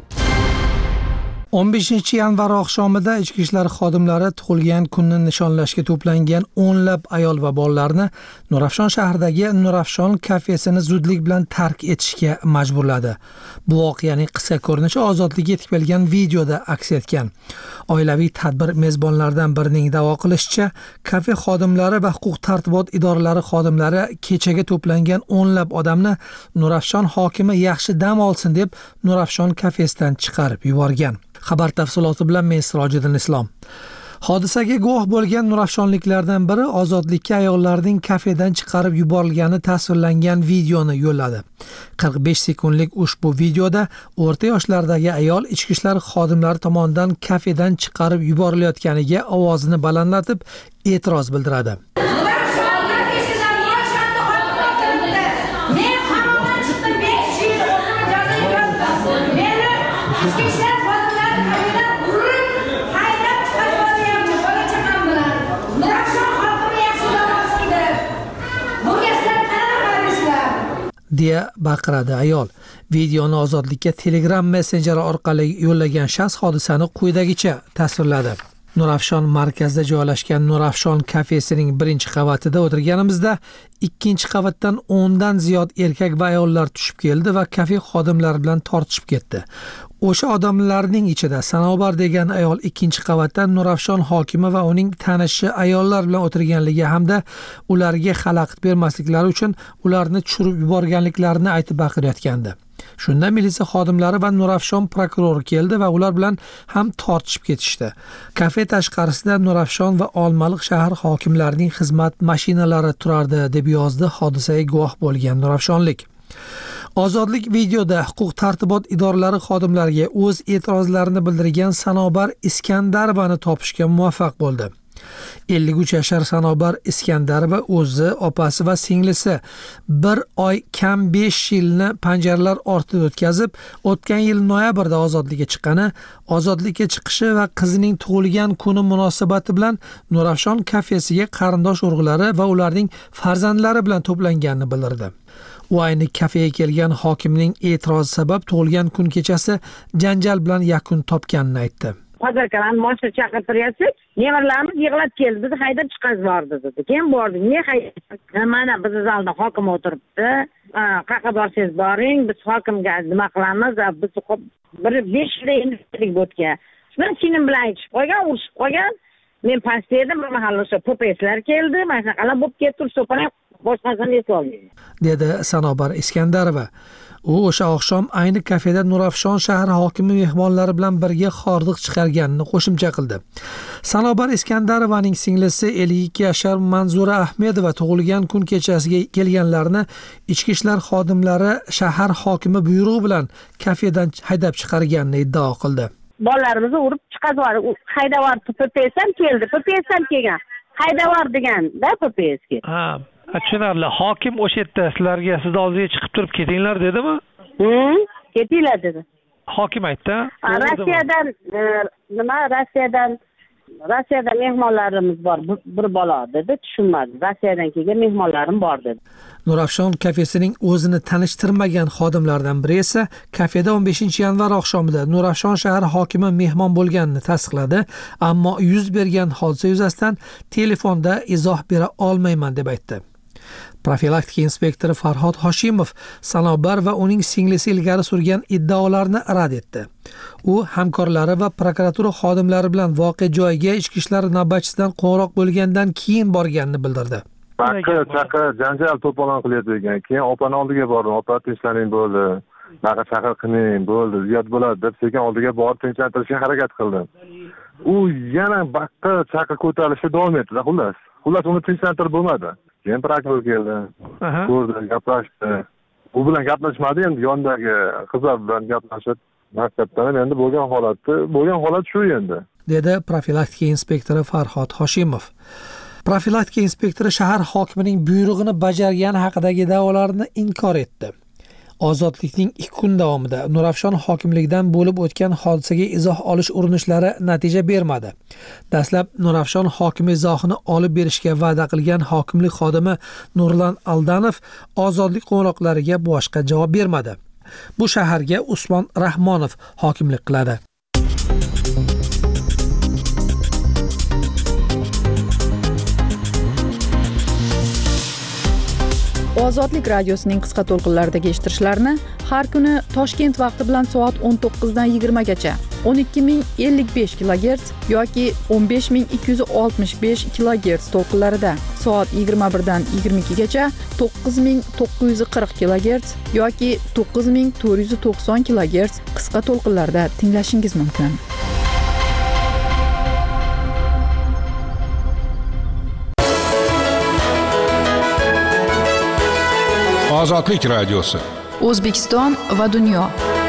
15-yanvar oqshomida ichki ishlar xodimlari tug'ilgan kunni nishonlashga to'plangan o'nlab ayol va bolalarni Nurafshon shahridagi Nurafshon kafesini zudlik bilan tark etishga majburladi. Bu voqeaning qisqa ko'rinishi Ozodlikka yetib kelgan videoda aks etgan. Oilaviy tadbir mezbonlaridan birining da'vo qilishicha, kafe xodimlari va huquq-tartibot idoralari xodimlari kechaga to'plangan o'nlab odamni Nurafshon hokimi yaxshi dam olsin deb Nurafshon kafesidan chiqarib yuborgan. Xabar tafsiloti bilan men Sirojiddin Islom. Hodisaga guvoh bo'lgan nurafshonliklardan biri ozodlikka ayollarning kafedan chiqarib yuborilgani tasvirlangan videoni yo'lladi. 45 sekundlik ushbu videoda o'rta yoshlardagi ayol ichki ishlar xodimlari tomonidan kafedan chiqarib yuborilayotganiga ovozini balandlatib e'tiroz bildiradi. deya baqiradi ayol. Videoni Ozodlikka Telegram messenjeri orqali yo'llagan shaxs hodisani quyidagicha tasvirladi. Nurafshon markazida joylashgan Nurafshon kafesining 1-qavatida o'tirganimizda 2-qavatdan 10 dan ziyod erkak va ayollar tushib keldi va kafe xodimlari bilan tortishib ketdi. O'sha odamlarning ichida Sanobar degan ayol 2-qavatdan Nurafshon hokimi va uning tanishi ayollar bilan o'tirganligi hamda ularga xalaqit bermasliklari uchun ularni tushirib yuborganliklarini aytib baqirayotgandi. Shunda militsiya xodimlari va Nurafshon prokurori keldi va ular bilan ham tortishib ketishdi. Kafe tashqarisida Nurafshon va Olmaliq shahar hokimlarining xizmat mashinalari turardi deb yozdi hodisaga guvoh bo'lgan nurafshonlik. Ozodlik videoda huquq-tartibot idoralari xodimlariga o'z e'tirozlarini bildirgan Sanobar Iskandarovani topishga muvaffaq bo'ldi. 53 yashar Sanobar Iskandarova o'zi, opasi va singlisi 1 oy kam 5 yilni panjaralar ortida o'tkazib, o'tgan yil noyabrda ozodlikka chiqqani, ozodlikka chiqishi va qizining tug'ilgan kuni munosabati bilan Nurafshon kafesiga qarindosh urug'lari va ularning farzandlari bilan to'planganini bildirdi. U ayni kafega kelgan hokimning e'tirozi sabab tug'ilgan kun kechasi janjal bilan yakun topganini aytdi. Hozirkalarni moshina chaqirtiryapsiz, nevarlarimiz yig'lab keldi, bizni haydab chiqarib yubordi dedi. Keyin bordik, ne haydab? Mana bizni zalda hokim o'tiribdi. Qayerga borsangiz boring, biz hokimga nima qilamiz? Biz bir 5 yil endi o'tgan. Men sinim bilan aytib qo'ygan, urishib qo'ygan. Men pastda edim, bir mahalla o'sha popeslar keldi, mana shunaqalar bo'lib ketdi, so'pani boshqasini eslolmayman, dedi Sanobar Iskandarova. U o'sha oqshom ayni kafeda Nurafshon shahar hokimi mehmonlari bilan birga hordiq chiqarganini qo'shimcha qildi. Sanobar Iskandarovaning singlisi 52 yashar Manzura Ahmedova tug'ilgan kun kechasiga kelganlarni ichki ishlar xodimlari shahar hokimi buyrug'i bilan kafedan haydab chiqarganini iddao qildi. Bolalarimizni urib chiqarib, haydab yubordi, PPS ham keldi, PPS ham kelgan. Haydab yubordi deganda PPSga. Tushunarli. Hokim o'sha yerda sizlarga sizni oldingizga chiqib turib ketinglar dedimi? Ketinglar dedi. Hokim aytdi. Rossiyadan mehmonlarimiz bor, bir bola dedi, tushunmadi. Rossiyadan kelgan mehmonlarim bor dedi. Nurafshon kafesining o'zini tanishtirmagan xodimlardan biri esa kafeda 15-yanvar oqshomida Nurafshon shahar hokimi mehmon bo'lganini tasdiqladi, ammo yuz bergan hodisa yuzasidan telefonda izoh bera olmayman deb aytdi. Profilaktika inspektori Farhod Hoshimov Sanobar va uning singlisi ilgari surgan iddaolarni rad etdi. U hamkorlari va prokuratura xodimlari bilan voqea joyiga ichki ishlar navbatchisidan qo'ng'iroq bo'lgandan keyin borganini bildirdi. Chaqir janjal to'polon qilyapti ekan. Keyin opani oldiga bordim. Opa tinchlaning bo'ldi. Naqa chaqir qiling bo'ldi, ziyod bo'ladi deb sekin oldiga borib tinchlantirishga harakat qildim. U yana baqqa chaqir ko'tarilishda davom etdi. Xullas uni tinchlantirib bo'lmadi. Keyin prokuror keldi. Ko'rdi, gaplashdi. U bilan gaplashmadi, endi yondagi qizlar bilan gaplashib, maktabdan endi bo'lgan holat shu endi, dedi profilaktika inspektori Farhod Hoshimov. Profilaktika inspektori shahar hokimining buyrug'ini bajargani haqidagi da'volarni inkor etdi. Ozodlikning 2 kun davomida Nurafshon hokimligidan bo'lib o'tgan hodisaga izoh olish urinishlari natija bermadi. Dastlab Nurafshon hokimi izohini olib berishga va'da qilgan hokimlik xodimi Nurlan Aldanov ozodlik qo'ng'iroqlariga boshqa javob bermadi. Bu shaharga Usmon Rahmonov hokimlik qiladi. Ozodlik radiosining qisqa to'lqinlaridagi eshittirishlarni har kuni Toshkent vaqti bilan soat 19 dan 20 gacha 12055 kHz yoki 15265 kHz to'lqinlarida, soat 21 dan 22 gacha 9940 kHz yoki 9490 kHz qisqa to'lqinlarda tinglashingiz mumkin. Ozodlik radiosi. O'zbekiston va dunyo.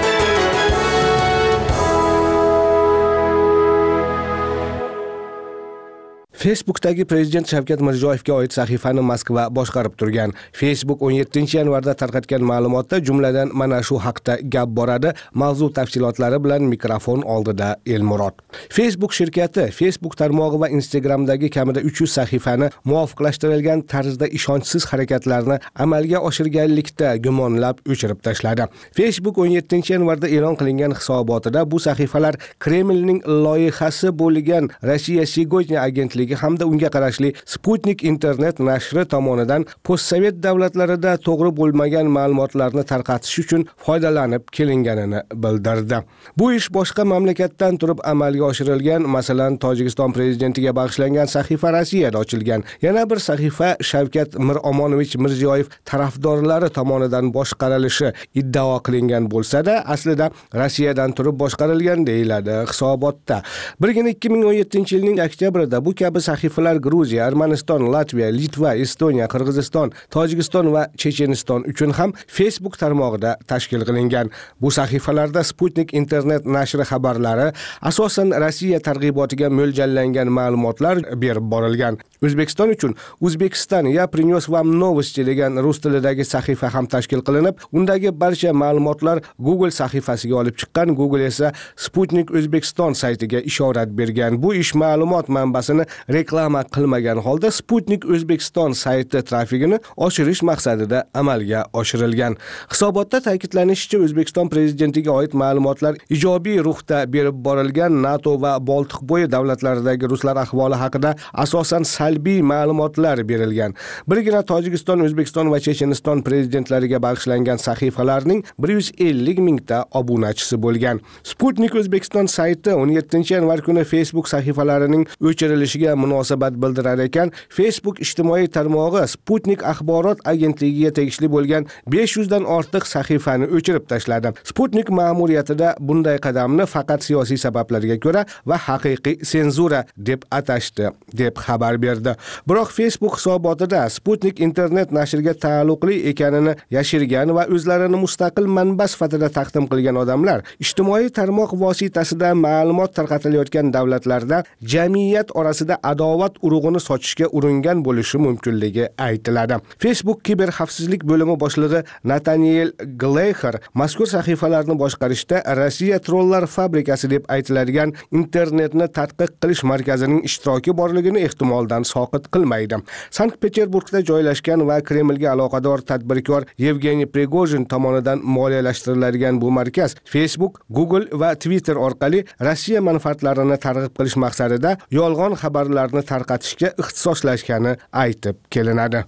Facebookdagi prezident Shavkat Mirziyoyevga oid sahifani Moskva boshqarib turgan. Facebook 17-yanvarda tarqatgan ma'lumotda jumladan mana shu haqda gap boradi. Mavzu tafsilotlari bilan mikrofon oldida Elmurod. Facebook shirkati Facebook tarmog'i va Instagramdagi kamida 300 sahifani muvofiqlashtirilgan tarzda ishonchsiz harakatlarni amalga oshirganlikda gumonlab o'chirib tashladi. Facebook 17-yanvarda e'lon qilingan hisobotida bu sahifalar Kremlning loyihasi bo'lgan Rossiya Sigoynya agentligi hamda unga qarashli Sputnik internet nashri tomonidan postsovet davlatlarida to'g'ri bo'lmagan ma'lumotlarni tarqatish uchun foydalanib kelinganini bildirdi. Bu ish boshqa mamlakatdan turib amalga oshirilgan, masalan, Tojikiston prezidentiga bag'ishlangan sahifa Rossiyada ochilgan. Yana bir sahifa Shavkat Miromonovich Mirziyoyev tarafdorlari tomonidan boshqarilishi iddao qilingan bo'lsa-da, aslida Rossiyadan turib boshqarilgan deyiladi hisobotda. Birgina 2017-yilning oktyabrida bu kabi sahifalar Gruziya, Armaniston, Latviya, Litva, Estoniya, Qirg'iziston, Tojikiston va Checheniston uchun ham Facebook tarmog'ida tashkil qilingan. Bu sahifalarda Sputnik internet nashri xabarlari asosan Rossiya targ'ibotiga mo'ljallangan ma'lumotlar berib borilgan. O'zbekiston uchun Uzbekistan ya Prinyos vam Novosti degan rus tilidagi sahifa ham tashkil qilinib, undagi barcha ma'lumotlar Google sahifasiga olib chiqqan. Google esa Sputnik O'zbekiston saytiga ishorat bergan. Bu ish ma'lumot manbasini reklama qilmagan holda Sputnik O'zbekiston sayti trafigini oshirish maqsadida amalga oshirilgan. Hisobotda ta'kidlanishicha, O'zbekiston prezidentiga oid ma'lumotlar ijobiy ruhda berib borilgan. NATO va Boltiqbo'yi davlatlaridagi ruslar ahvoli haqida asosan salbiy ma'lumotlar berilgan. Birgina Tojikiston, O'zbekiston va Checheniston prezidentlariga bag'ishlangan sahifalarning 150 mingta obunachisi bo'lgan. Sputnik O'zbekiston sayti 17-yanvar kuni Facebook sahifalarining o'chirilishiga munosabat bildirar ekan, Facebook ijtimoiy tarmog'i Sputnik axborot agentligiga tegishli bo'lgan 500 dan ortiq sahifani o'chirib tashladi. Sputnik ma'muriyatida bunday qadamni faqat siyosiy sabablarga ko'ra va haqiqiy senzura deb atashdi, deb xabar berdi. Biroq Facebook hisobotida Sputnik internet nashriga taalluqli ekanini yashirgan va o'zlarini mustaqil manba sifatida taqdim qilgan odamlar ijtimoiy tarmoq vositasida ma'lumot tarqatilayotgan davlatlarda jamiyat orasida adovat urug'ini sochishga uringan bo'lishi mumkinligi aytiladi. Facebook kiberxavfsizlik bo'limi boshlig'i Nathaniel Gleicher mazkur sahifalarni boshqarishda Rossiya trollar fabrikasi deb aytiladigan internetni tadqiq qilish markazining ishtiroki borligini ehtimoldan soqit qilmaydi. Sankt-Peterburgda joylashgan va Kremlga aloqador tadbirkor Yevgeniy Prigojin tomonidan moliyalashtiriladigan bu markaz Facebook, Google va Twitter orqali Rossiya manfaatlarini targ'ib qilish maqsadida yolg'on xabarlarni tarqatishga ixtisoslashgani aytib kelinadi.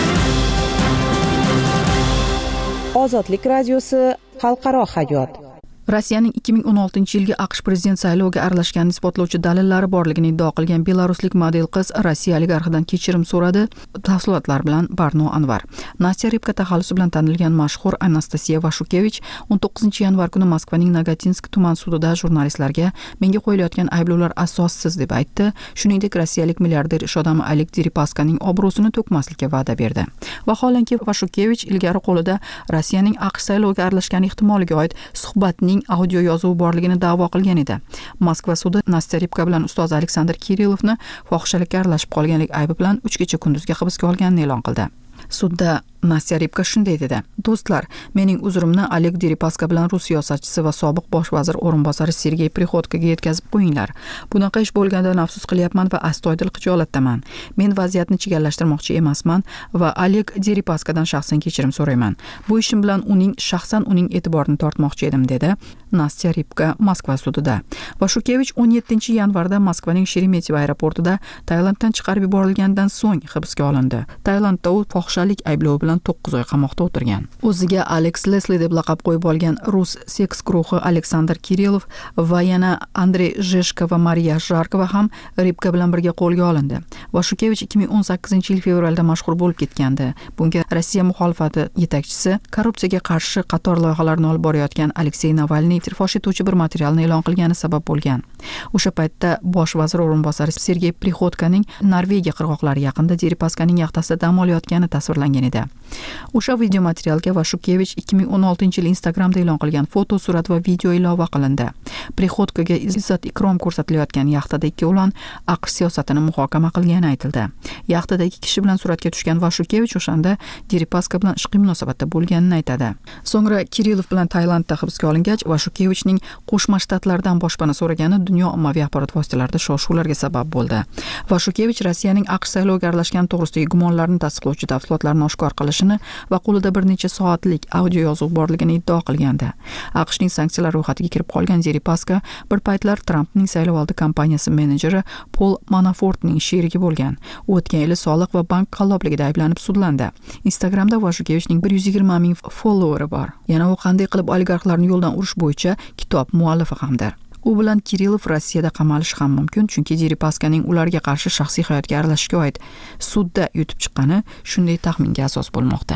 Ozodlik radiosi xalqaro hayot. Rossiyaning 2016-yilgi AQSh prezident sayloviga aralashganini isbotlovchi dalillari borligini iddao qilgan belaruslik model qiz Rossiya oligarxidan kechirim so'radi. Tafsilotlar bilan Barno Anvar. Nastya Ribka taxallusi bilan tanilgan mashhur Anastasiya Vashukevich 19-yanvar kuni Moskvaning Nagatinsk tuman sudida jurnalistlarga menga qo'yilayotgan ayblovlar asossiz deb aytdi. Shuningdek, rossiyalik milliarder ish odami Oleg Deripaskaning obro'sini to'kmaslikka va'da berdi. Vaholanki Vashukevich ilgari qo'lida Rossiyaning AQSh sayloviga aralashgani ehtimoliga oid suhbatning audio yozuvi borligini da'vo qilgan edi. Moskva sudi Nastya Ribka bilan ustoz Aleksandr Kirillovni fohishalikka aralashib qolganlik aybi bilan 3 kecha kunduzga hibsga olganini e'lon qildi. Sudda Nastya Ribka shunday dedi: "Do'stlar, mening uzrimni Oleg Deripaska bilan rus siyosatchisi va sobiq bosh vazir o'rinbosari Sergey Prihodkoga yetkazib qo'yinglar. Bunaqa ish bo'lganda afsus qilyapman va astoydil xijolatdaman. Men vaziyatni chigallashtirmoqchi emasman va Oleg Deripaskadan shaxsan kechirim so'rayman. Bu ishim bilan shaxsan uning e'tiborini tortmoqchi edim", dedi Nastya Ribka Moskva sudida. Vashukevich 17-yanvarda Moskvaning Sheremetyevo aeroportida Tailanddan chiqarib yuborilgandan so'ng hibsga olindi. Tailandda u fohishalik ayblovi bilan 9 oy qamoqda o'tirgan. O'ziga Alex Leslie deb laqab qo'yib olgan rus seks guruhi Aleksandr Kirillov va yana Andrey Zheshko va Mariya Zharkova ham Ribka bilan birga qo'lga olindi. Vashukevich 2018-yil fevralda mashhur bo'lib ketgandi. Bunga Rossiya muxolifati yetakchisi korrupsiyaga qarshi qator loyihalarni olib borayotgan Aleksey Navalniy fosh etuvchi bir materialni e'lon qilgani sabab bo'lgan. O'sha paytda bosh vazir o'rinbosari Sergey Prihodkoning Norvegiya qirg'oqlari yaqinida Deripaskaning yaxtasida dam olayotgani tasvirlangan edi. O'sha video materialga Vashukevich 2016-yil Instagramda e'lon qilgan foto, surat va video ilova qilindi. Prihodkoga izzat ikrom ko'rsatilayotgan yaxtada ikkovlon AQSh siyosatini muhokama qilgani aytildi. Yaxtadagi kishi bilan suratga tushgan Vashukevich o'shanda Deripaska bilan ishqiy munosabatda bo'lganini aytadi. So'ngra Kirillov bilan Tailandda hibsga olingach, Vashukevichning Qo'shma Shtatlardan boshpana so'ragani dunyo ommaviy axborot vositalarida shov-shuvlarga sabab bo'ldi. Vashukevich Rossiyaning AQSh sayloviga aralashgani to'g'risidagi gumonlarni tasdiqlovchi tafsilotlarni oshkor qilishini va qo'lida bir necha soatlik audio yozuv borligini iddao qilgandi. AQShning sanksiyalar ro'yxatiga kirib qolgan Deripaska bir paytlar Trumpning saylovoldi kampaniyasi menejeri Paul Manafortning sherigi bo'lgan. U o'tgan yili soliq va bank qallobligida ayblanib sudlandi. Instagramda Vashukevichning 120 ming followeri bor. Yana u qanday qilib oligarxlarni yo'ldan urish bo'yicha kitob muallifi hamdir. U bilan Kirillov Rossiyada qamalishi ham mumkin, chunki Deripaskaning ularga qarshi shaxsiy hayotga aralashishiga oid sudda yutib chiqqani shunday taxminga asos bo'lmoqda.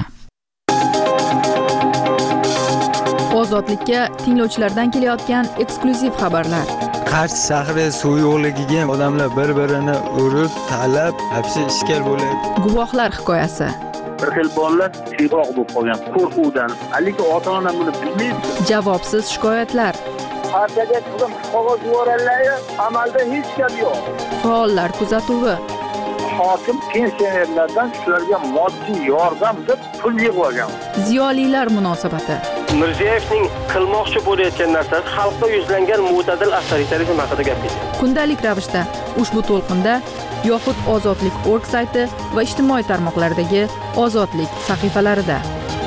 Ozodlikka tinglovchilardan kelayotgan eksklyuziv xabarlar. Qarshi shahri suv yo'qligiga odamlar bir-birini urib, talab, hapsi ishkal bo'ladi. Guvohlar hikoyasi. Bir xil bolalar tiyroq bo'lib qolgan qo'rquvdan. Haligi ota-ona buni bilmaydi. Javobsiz shikoyatlar. Partiyaga chiqib qog'oz yuborganlar, amalda hech gap yo'q. Faollar kuzatuvi. Hokim pensionerlardan shularga moddiy yordam deb pul yig'ib olgan. Ziyolilar munosabati. Mirziyoyevning qilmoqchi bo'layotgan narsasi xalqqa yuzlangan mo'tadil avtoritarizm haqida gapirdi. Kundalik ravishda ushbu to'lqinda yoxud ozodlik.org sayti va ijtimoiy tarmoqlardagi Ozodlik sahifalarida.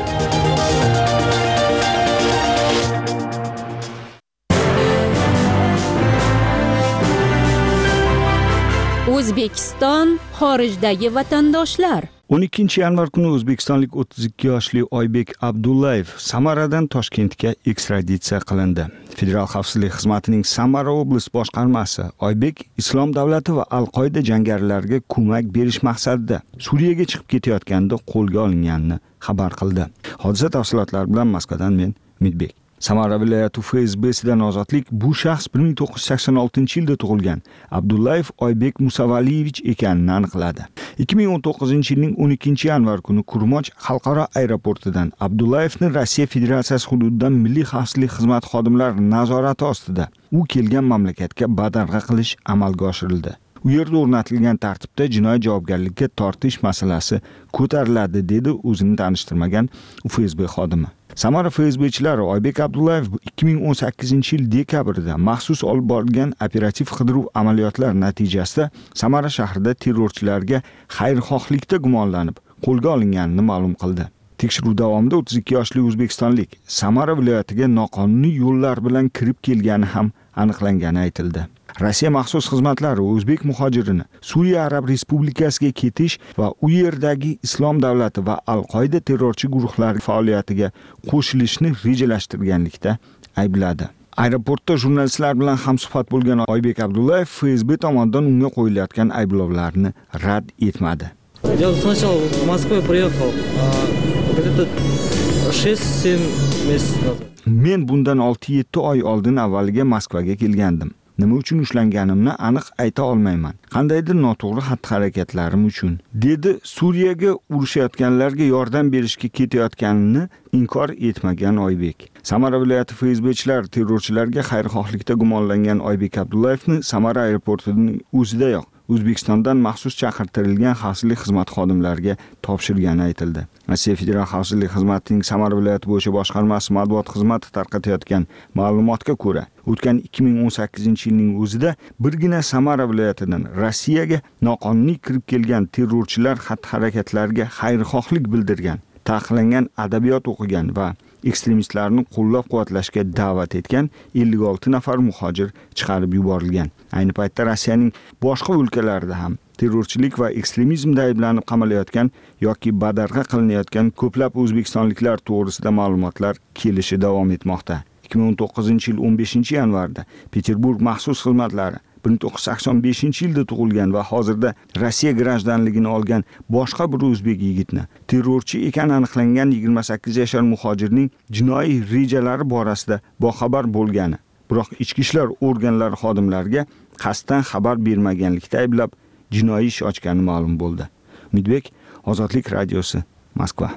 O'zbekiston xorijdagi vatandoshlar. 12 yanvar kuni o'zbekistonlik 32 yoshli Oybek Abdullayev Samaradan Toshkentga ekstraditsiya qilindi. Federal xavfsizlik xizmatining Samara oblast boshqarmasi Oybek Islom davlati va Al-Qoida jangarilariga ko'mak berish maqsadida Suriyaga chiqib ketayotganda qo'lga olinganini xabar qildi. Hodisa tafsilotlari bilan Moskvadan men Umidbek. Samara viloyati FSB'sidan ozodlik bu shaxs 1986-yilda tug'ilgan Abdullayev Oybek Musavaliyevich ekanini aniqladi. 2019-yilning 12-yanvar kuni Kurmoch xalqaro aeroportidan Abdullayevni Rossiya Federatsiyasi hududidan Milliy xavfsizlik xizmati xodimlari nazorati ostida u kelgan mamlakatga badarg'a qilish amalga oshirildi. U yerda o'rnatilgan tartibda jinoiy javobgarlikka tortish masalasi ko'tariladi, dedi o'zini tanishtirmagan FSB xodimi. Samara FSBchilari Oybek Abdullayev 2018-yil dekabrda maxsus olib borilgan operativ qidiruv amaliyotlari natijasida Samara shahrida terrorchilarga xayrixohlikda gumonlanib qo'lga olinganini ma'lum qildi. Tekshiruv davomida 32 yoshli o'zbekistonlik Samara viloyatiga noqonuniy yo'llar bilan kirib kelgani ham aniqlangani aytildi. Rossiya maxsus xizmatlari o'zbek muhojirini Suriya Arab Respublikasiga ketish va u yerdagi Islom davlati va Al-Qoida terrorchi guruhlari faoliyatiga qo'shilishni rejalashtirganlikda aybladi. Aeroportda jurnalistlar bilan hamsuhbat bo'lgan Oybek Abdullayev FSB tomonidan unga qo'yilayotgan ayblovlarni rad etmadi. Я сначала в Москву приехал, где-то 6-7 месяцев назад. Men bundan 6-7 oy oldin avvaliga Moskvaga kelgandim. Nima uchun ushlanganimni aniq ayta olmayman. Qandaydir noto'g'ri xatti-harakatlarim uchun, dedi Suriyaga urushayotganlarga yordam berishga ketayotganini inkor etmagan Oybek. Samara viloyati FSBchilar terrorchilarga xayrixohlikda gumonlangan Oybek Abdullayevni Samara aeroportining o'zidayoq O'zbekistondan maxsus chaqirtirilgan xavfsizlik xizmati xodimlariga topshirgani aytildi. Rossiya Federal xavfsizlik xizmatining Samara viloyati bo'yicha boshqarmasi matbuot xizmati tarqatayotgan ma'lumotga ko'ra, o'tgan 2018-yilning o'zida birgina Samara viloyatidan Rossiyaga noqonuniy kirib kelgan terrorchilar xatti-harakatlariga xayrixohlik bildirgan, taqiqlangan adabiyot o'qigan va ekstremistlarni qo'llab-quvvatlashga da'vat etgan 56 nafar muhojir chiqarib yuborilgan. Ayni paytda Rossiyaning boshqa o'lkalarida ham terrorchilik va ekstremizmda ayblanib qamalayotgan yoki badarg'a qilinayotgan ko'plab o'zbekistonliklar to'g'risida ma'lumotlar kelishi davom etmoqda. 2019-yil 15-yanvarda Peterburg maxsus xizmatlari 1985-yilda tug'ilgan va hozirda Rossiya grajdanligini olgan boshqa bir o'zbek yigitni terrorchi ekani aniqlangan 28 yashar muhojirning jinoiy rejalari borasida boxabar bo'lgani, biroq ichki ishlar organlari xodimlariga qasddan xabar bermaganlikda ayblab jinoiy ish ochgani ma'lum bo'ldi. Umidbek, Ozodlik radiosi, Moskva.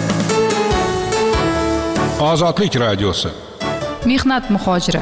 Ozodlik radiosi. Mehnat muhojiri.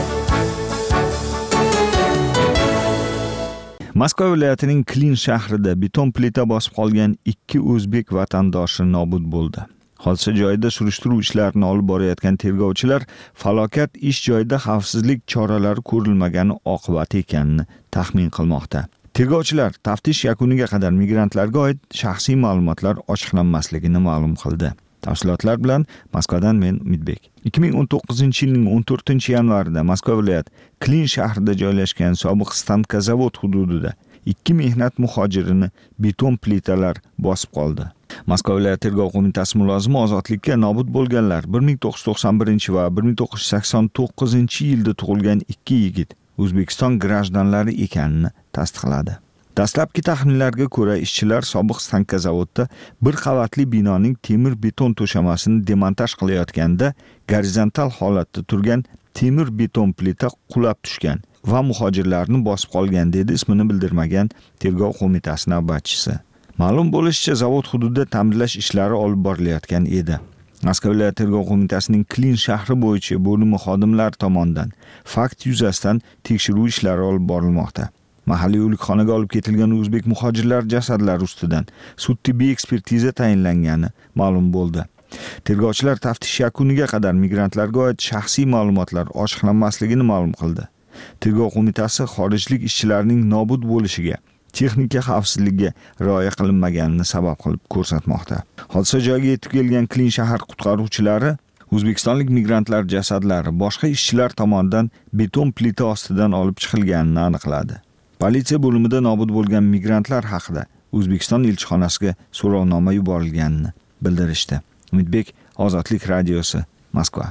Moskva viloyatining Klin shahrida beton plita bosib qolgan 2 o'zbek vatandoshi nobud bo'ldi. Hodisa joyida surishtiruv ishlarini olib borayotgan tergovchilar falokat ish joyida xavfsizlik choralari ko'rilmagani oqibati ekanini taxmin qilmoqda. Tergovchilar taftish yakuniga qadar migrantlarga oid shaxsiy ma'lumotlar ochiqlanmasligini ma'lum qildi. Tafsilotlar bilan Moskvadan men Umidbek. 2019-yilning 14-yanvarida Moskva viloyati Klin shahrida joylashgan sobiq Stanka zavod hududida 2 mehnat muhojirini beton plitalar bosib qoldi. Moskva viloyati tergov qo'mitasi mulozimi ozodlikka nobud bo'lganlar 1991 va 1989-yilda tug'ilgan 2 yigit O'zbekiston grajdanlari ekanini tasdiqladi. Dastlabki taxminlarga ko'ra, ishchilar sobiq Stanka zavodda bir qavatli binoning temir beton to'shamasini demontaj qilayotganda gorizontal holatda turgan temir beton plita qulab tushgan va muhojirlarni bosib qolgan, dedi ismini bildirmagan tergov qo'mitasi navbatchisi. Ma'lum bo'lishicha, zavod hududida ta'mirlash ishlari olib borilayotgan edi. Moskva viloyati tergov qo'mitasining Klin shahri bo'yicha bo'limi xodimlari tomonidan fakt yuzasidan tekshiruv ishlari olib borilmoqda. Mahalliy o'likxonaga olib ketilgan o'zbek muhojirlar jasadlari ustidan sud tibbiy ekspertiza tayinlangani ma'lum bo'ldi. Tergovchilar taftish yakuniga qadar migrantlarga oid shaxsiy ma'lumotlar ochiqlanmasligini ma'lum qildi. Tergov qo'mitasi xorijlik ishchilarning nobud bo'lishiga texnika xavfsizligiga rioya qilinmaganini sabab qilib ko'rsatmoqda. Hodisa joyiga yetib kelgan Klin shahar qutqaruvchilari o'zbekistonlik migrantlar jasadlari boshqa ishchilar tomonidan beton plita ostidan olib chiqilganini aniqladi. Politsiya bo'limida nobud bo'lgan migrantlar haqida O'zbekiston elchixonasiga so'rovnoma yuborilganini bildirishdi. Umidbek, Ozodlik radiosi, Moskva.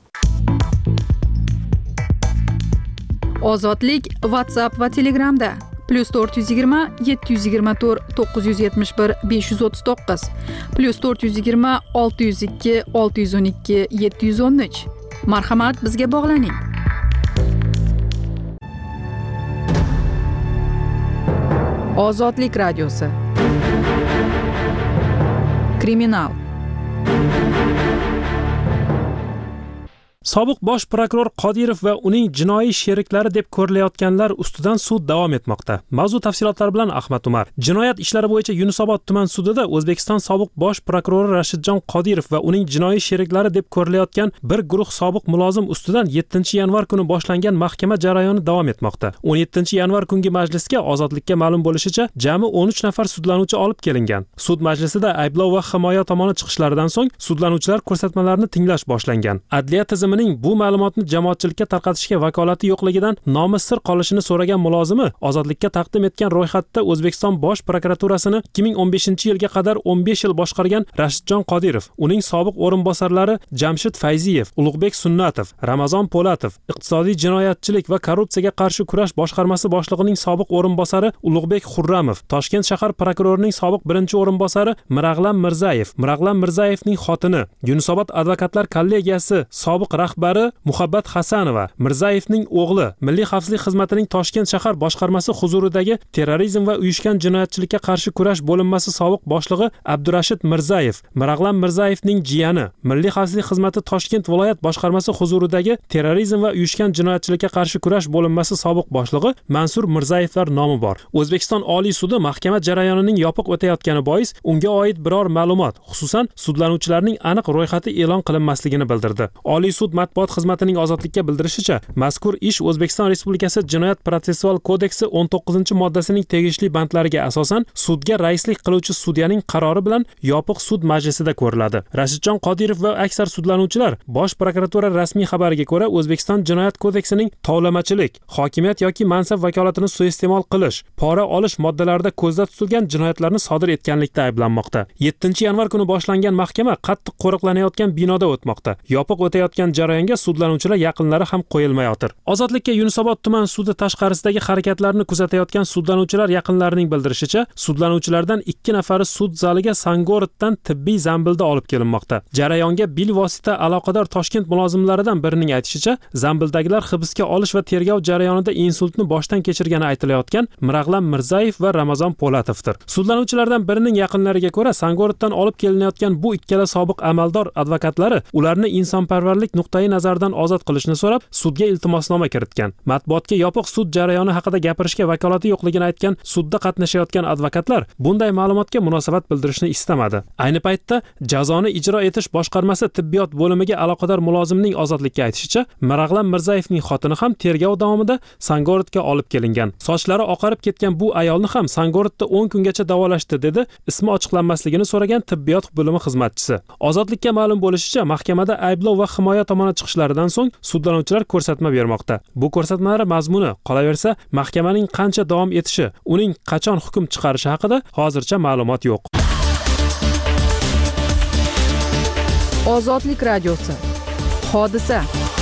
Ozodlik WhatsApp va Telegramda +420 724 971 539 +420 602 612 713. Marhamat, bizga bog'laning. Ozodlik radiosi. Kriminal. Sobiq bosh prokuror Qodirov va uning jinoiy sheriklari deb ko'rilayotganlar ustidan sud davom etmoqda. Mavzu tafsilotlari bilan Ahmad Umar. Jinoyat ishlari bo'yicha Yunusobod tuman sudida O'zbekiston sobiq bosh prokurori Rashidjon Qodirov va uning jinoiy sheriklari deb ko'rilayotgan bir guruh sobiq mulozim ustidan 7-yanvar kuni boshlangan mahkama jarayoni davom etmoqda. 17-yanvar kungi majlisga Ozodlikka ma'lum bo'lishicha, jami 13 nafar sudlanuvchi olib kelingan. Sud majlisida ayblov va himoya tomoni chiqishlaridan so'ng sudlanuvchilar ko'rsatmalarini tinglash boshlangan. Adliya tizimining bu ma'lumotni jamoatchilikka tarqatishga vakolati yo'qligidan nomi sir qolishini so'ragan mulozimi Ozodlikka taqdim etgan ro'yxatda O'zbekiston bosh prokuraturasini 2015-yilga qadar 15 yil boshqargan Rashidjon Qodirov, uning sobiq o'rinbosarlari Jamshid Fayziyev, Ulug'bek Sunnatov, Ramazon Po'latov, iqtisodiy jinoyatchilik va korrupsiyaga qarshi kurash boshqarmasi boshlig'ining sobiq o'rinbosari Ulug'bek Xurramov, Toshkent shahar prokurorining sobiq birinchi o'rinbosari Mirag'lam Mirzayev, Mirag'lam Mirzayevning xotini, Yunusobod advokatlar kollegiyasi sobiq rahbari Muhabbat Hasanova, Mirzayevning o'g'li, Milliy xavfsizlik xizmatining Toshkent shahar boshqarmasi huzuridagi terrorizm va uyushgan jinoyatchilikka qarshi kurash bo'linmasi sobiq boshlig'i Abdurashid Mirzayev, Mirag'lam Mirzayevning jiyani, Milliy xavfsizlik xizmati Toshkent viloyat boshqarmasi huzuridagi terrorizm va uyushgan jinoyatchilikka qarshi kurash bo'linmasi sobiq boshlig'i Mansur Mirzayevlar nomi bor. O'zbekiston Oliy sudi mahkama jarayonining yopiq o'tayotgani bois unga oid biror ma'lumot, xususan sudlanuvchilarning aniq ro'yxati e'lon qilinmasligini bildirdi. Oliy sud matbuot xizmatining Ozodlikka bildirishicha, mazkur ish O'zbekiston Respublikasi Jinoyat protsessual kodeksi 19-moddasining tegishli bandlariga asosan sudga raislik qiluvchi sudyaning qarori bilan yopiq sud majlisida ko'riladi. Rashidjon Qodirov va aksar sudlanuvchilar bosh prokuratura rasmiy xabariga ko'ra O'zbekiston Jinoyat kodeksining tovlamachilik, hokimiyat yoki mansab vakolatini suiiste'mol qilish, pora olish moddalarida ko'zda tutilgan jinoyatlarni sodir etganlikda ayblanmoqda. 7-yanvar kuni boshlangan mahkama qattiq qo'riqlanayotgan binoda o'tmoqda. Yopiq o'tayotgan jarayonga sudlanuvchilar yaqinlari ham qo'yilmayotir. Ozodlikka Yunusobod tuman sudi tashqarisidagi harakatlarni kuzatayotgan sudlanuvchilar yaqinlarining bildirishicha, sudlanuvchilardan 2 nafari sud zaliga Sangoroddan tibbiy zambilda olib kelinmoqda. Jarayonga bilvosita aloqador Toshkent mulozimlaridan birining aytishicha, zambildagilar hibsga olish va tergov jarayonida insultni boshdan kechirgani aytilayotgan Mirag'lam Mirzayev va Ramazon Po'latovdir. Sudlanuvchilardan birining yaqinlariga ko'ra, Sangoroddan olib kelinayotgan bu ikkala sobiq amaldor advokatlari ularni insonparvarlik nuqtai nazardan ozod qilishni so'rab, sudga iltimosnoma kiritgan. Matbuotga yopiq sud jarayoni haqida gapirishga vakolati yo'qligini aytgan sudda qatnashayotgan advokatlar bunday ma'lumotga munosabat bildirishni istamadi. Ayni paytda jazoni ijro etish boshqarmasi tibbiyot bo'limiga aloqador mulozimning Ozodlikka aytishicha, Mirag'lam Mirzayevning xotini ham tergov davomida Sangorodga olib kelingan. Sochlari oqarib ketgan bu ayolni ham Sangorodda 10 kungacha davolashdi, dedi ismi ochiqlanmasligini so'ragan tibbiyot bo'limi xizmatchisi. Ozodlikka ma'lum bo'lishicha, mahkamada ayblov va himoya tomoni chiqishlaridan so'ng sudlanuvchilar ko'rsatma bermoqda. Bu ko'rsatmalar mazmuni qolaversa, mahkamaning qancha davom etishi, uning qachon hukm chiqarishi haqida hozircha ma'lumot yo'q. Ozodlik radiosi. Hodisa.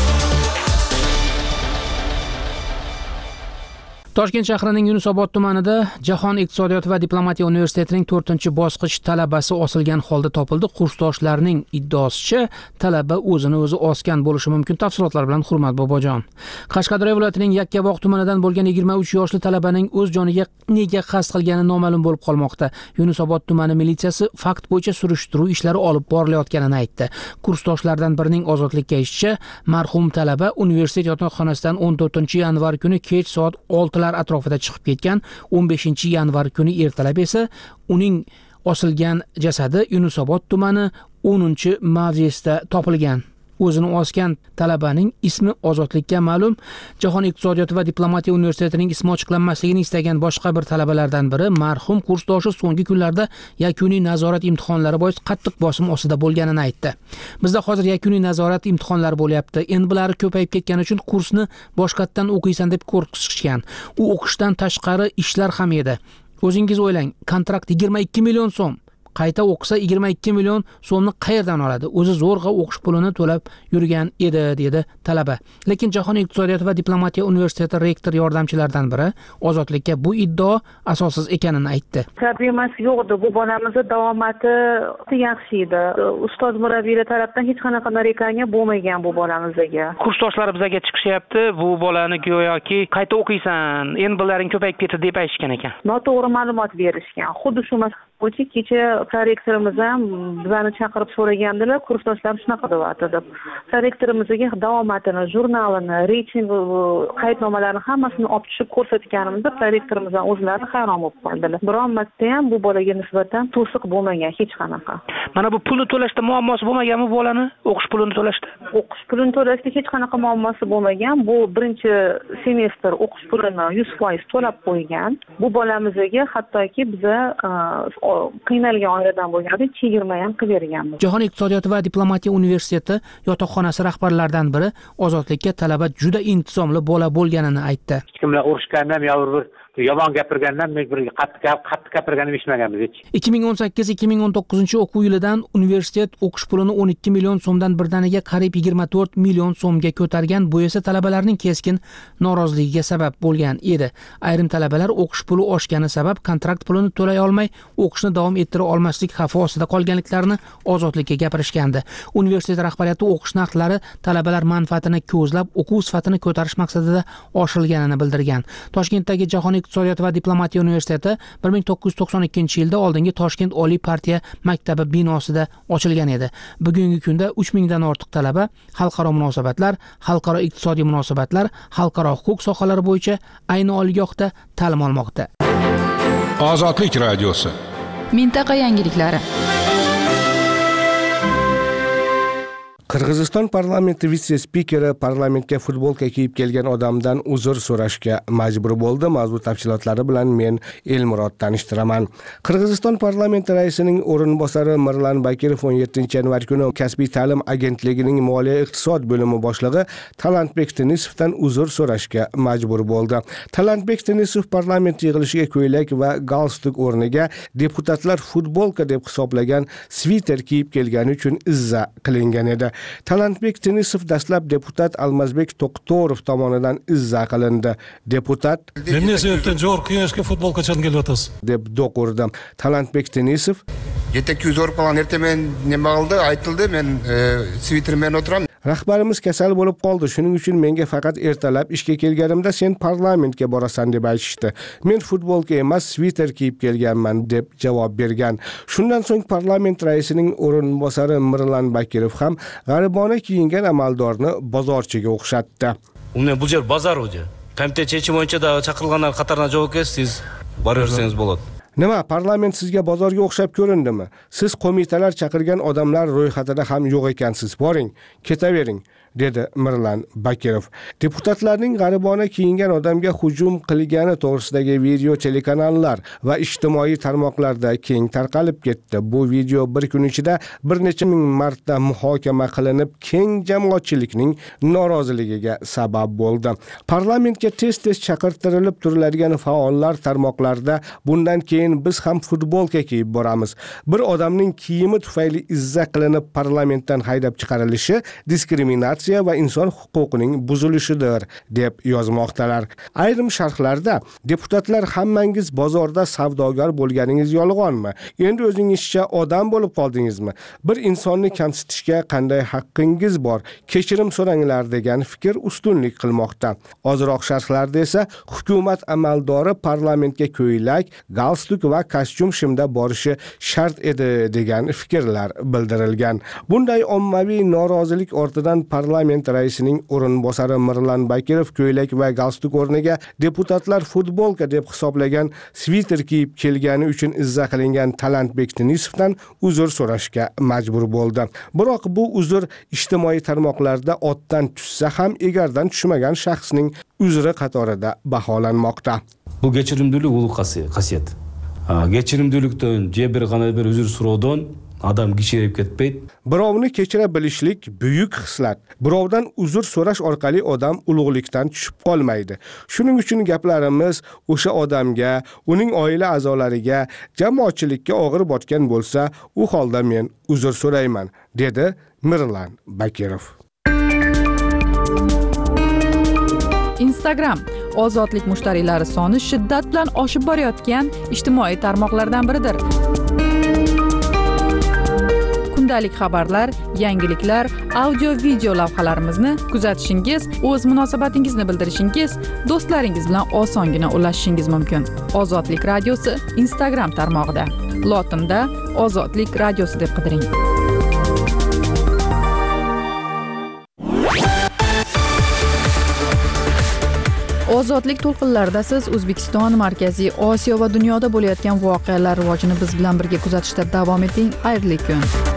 Toshkent shahrining Yunusobod tumanida Jahon iqtisodiyot va diplomatiya universitetining 4-bosqich talabasi osilgan holda topildi. Kursdoshlarning iddaosicha, talaba o'zini o'zi osgan bo'lishi mumkin. Tafsilotlar bilan Hurmat Bobojon. Qashqadaryo viloyatining Yakkabog' tumanidan bo'lgan 23 yoshli talabaning o'z joniga nega qasd qilgani noma'lum bo'lib qolmoqda. Yunusobod tumani militsiyasi fakt bo'yicha surishtiruv ishlari olib borilayotganini aytdi. Kursdoshlardan birining Ozodlikka aytishicha, marhum talaba universitet yotoqxonasidan 14-yanvar kuni kech soat 6 atrofida chiqib ketgan. 15-yanvar kuni ertalab esa uning osilgan jasadi Yunusobod tumani 10-mavzesida topilgan. o'zini osgan talabaning ismi ozodlikka ma'lum. Jahon iqtisodiyoti va diplomatiya universitetining ismi ochiqlanmasligini istagan boshqa bir talabalardan biri marhum kursdoshi so'nggi kunlarda yakuniy nazorat imtihonlari bois qattiq bosim ostida bo'lganini aytdi. Bizda hozir yakuniy nazorat imtihonlari bo'lyapti. Endi bular ko'payib ketgani uchun kursni boshqatdan o'qiysan deb qo'rqitishgan. U o'qishdan tashqari ishlar ham edi. O'zingiz o'ylang, kontrakt 22 million so'm. Qayta o'qisa 22 million so'mni qayerdan oladi? O'zi zo'rg'a o'qish pulini to'lab yurgan edi, dedi talaba. Lekin Jahon iqtisodiyoti va diplomatiya universiteti rektor yordamchilaridan biri ozodlikka bu iddao asossiz ekanini aytdi. Problemasi yo'q edi. Bu bolamizni davomati yaxshi edi. Ustoz murabbiylar tarafdan hech qanaqa narekaniya bo'lmagan bu bolamizga. Kursdoshlari bizga chiqishyapti. Bu bolani go'yoki qayta o'qiysan, endi bularning ko'payib ketdi deb aytishgan ekan. Noto'g'ri ma'lumot berishgan. Xuddi shu bo'yicha kecha prorektorimiz ham bizani chaqirib so'ragandilar, kursdoshlar shunaqa deyapti deb. Prorektorimizga davomatini, jurnalini, reyting qaydnomalarini hammasini olib tushib ko'rsatganimizda prorektorimiz ham o'zlari hayron bo'lib qoldilar. Biron marta ham bu bolaga nisbatan to'siq bo'lmagan hech qanaqa. Mana bu pulni to'lashda muammosi bo'lmaganmi bolani? O'qish pulini to'lashda? O'qish pulini to'lashda hech qanaqa muammosi bo'lmagan. Bu birinchi semestr o'qish pulini 100% to'lab qo'ygan. Bu bolamizga hattoki biza qiynalgan oiladan bo'lganda chegirma ham qilib berganmiz. Jahon iqtisodiyoti va diplomatiya universiteti yotoqxonasi rahbarlaridan biri ozodlikka talaba juda intizomli bola bo'lganini aytdi. Hech kim bilan urushgandan yo bir yomon gapirgandan men bir qattiq gapirganim eshitmaganmiz hech. 2018-2019 o'quv yilidan universitet o'qish pulini 12 million so'mdan birdaniga qariyb 24 million so'mga ko'targan. Bu esa talabalarning keskin noroziligiga sabab bo'lgan edi. Ayrim talabalar o'qish puli oshgani sabab kontrakt pulini to'lay olmay o'qishni davom ettira olmaslik xavfi ostida qolganliklarini ozodlikka gapirishgandi. Universitet rahbariyati o'qish narxlari talabalar manfaatini ko'zlab o'quv sifatini ko'tarish maqsadida oshirilganini bildirgan. Toshkentdagi Jahon iqtisodiyoti va diplomatiya universiteti 1992-yilda oldingi Toshkent Oliy partiya maktabi binosida ochilgan edi. Bugungi kunda 3000 dan ortiq talaba xalqaro munosabatlar, xalqaro iqtisodiy munosabatlar, xalqaro huquq sohalari bo'yicha ayni oliygohda ta'lim olmoqda. Ozodlik radiosi. Mintaqa yangiliklari. Qirg'iziston parlamenti vitse-spikeri parlamentga futbolka kiyib kelgan odamdan uzr so'rashga majbur bo'ldi. Mavzu tafsilotlari bilan men Elmurod tanishtiraman. Qirg'iziston parlamenti raisining o'rinbosari Mirlan Bakirov 17-yanvar kuni Kasbiy ta'lim agentligining moliya iqtisod bo'limi boshlig'i Talantbek Denisovdan uzr so'rashga majbur bo'ldi. Talantbek Denisov parlament yig'ilishiga ko'ylak va galstuk o'rniga deputatlar futbolka deb hisoblagan sviter kiyib kelgani uchun izza qilingan edi. Talantbek Denisov dastlab deputat Almazbek To'qtorov tomonidan izza qilindi. Deputat "Nima sebepdan jo'r kiyishga futbolkadan kelyapsiz?" deb do'q urdi. Talantbek Denisov "Yetakchi zo'r plan ertamen nima qildi? Aytildi, men svitermen o'tiraman. Rahbarimiz kasal bo'lib qoldi. Shuning uchun menga faqat ertalab ishga kelganimda sen parlamentga borasan deb aytishdi. Men futbolka emas, sviter kiyib kelganman deb javob bergan. Shundan so'ng parlament raisining o'rinbosari Mirlan Bakirov ham g'aribona kiyingan amaldorni bozorchiga o'xshatdi. Uni bu yer bozor o'zi. Komitet chechimi bo'yicha da chaqirilganlar qatoriga javob bersiz, boraversangiz bo'ladi. Nima, parlament sizga bozorga o'xshab ko'rindimi? Siz qo'mitalar chaqirgan odamlar ro'yxatida ham yo'q ekansiz. Boring, ketavering, dedi Mirlan Bakirov. Deputatlarning g'aribona kiyingan odamga hujum qilgani to'g'risidagi video telekanallar va ijtimoiy tarmoqlarda keng tarqalib ketdi. Bu video bir kun ichida bir necha ming marta muhokama qilinib, keng jamoatchilikning noroziligiga sabab bo'ldi. Parlamentga tez-tez chaqirtirilib turiladigan faollar tarmoqlarda bundan keyin biz ham futbolka kiyib boramiz. Bir odamning kiyimi tufayli izza qilinib parlamentdan haydab chiqarilishi diskriminatsiya va inson huquqining buzilishidir deb yozmoqdalar. Ayrim sharhlarda deputatlar hammangiz bozorda savdogar bo'lganingiz yolg'onmi? Endi o'zingizcha odam bo'lib qoldingizmi? Bir insonni kamsitishga qanday haqqingiz bor? Kechirim so'ranglar degan fikr ustunlik qilmoqda. Ozroq sharhlarda esa hukumat amaldori parlamentga ko'ylak, galstuk va kostyum shimda borishi shart edi degan fikrlar bildirilgan. Bunday ommaviy norozilik ortidan parlament parlament raisining o'rinbosari Mirlan Bakirov ko'ylak va galstuk o'rniga deputatlar futbolka deb hisoblagan sviter kiyib kelgani uchun izza qilingan Talantbek Denisovdan uzr so'rashga majbur bo'ldi. Biroq bu uzr ijtimoiy tarmoqlarda otdan tushsa ham egardan tushmagan shaxsning uzri qatorida baholanmoqda. Bu kechirimlilik ulug' qasiyat. Kechirimlilikdan bir qana bir uzr so'rovdan adam kishirib ketmaydi. Birovni kechira bilishlik buyuk xislat. Birovdan uzr so'rash orqali odam ulug'likdan tushib qolmaydi. Shuning uchun gaplarimiz o'sha odamga, uning oila a'zolariga, jamoatchilikka og'ir botgan bo'lsa, u holda men uzr so'rayman, dedi Mirlan Bakirov. Instagram ozodlik mushtariylari soni shiddat bilan oshib borayotgan ijtimoiy tarmoqlardan biridir. Kundalik xabarlar, yangiliklar, audio-video lavhalarimizni kuzatishingiz, o'z munosabatingizni bildirishingiz, do'stlaringiz bilan osongina ulashishingiz mumkin. Ozodlik radiosi Instagram tarmog'ida. Lotinda Ozodlik radiosi deb qidiring. Ozodlik to'lqinlarida siz O'zbekiston, Markaziy Osiyo va dunyoda bo'layotgan voqealar rivojini biz bilan birga kuzatishda davom eting. Xayrli kun.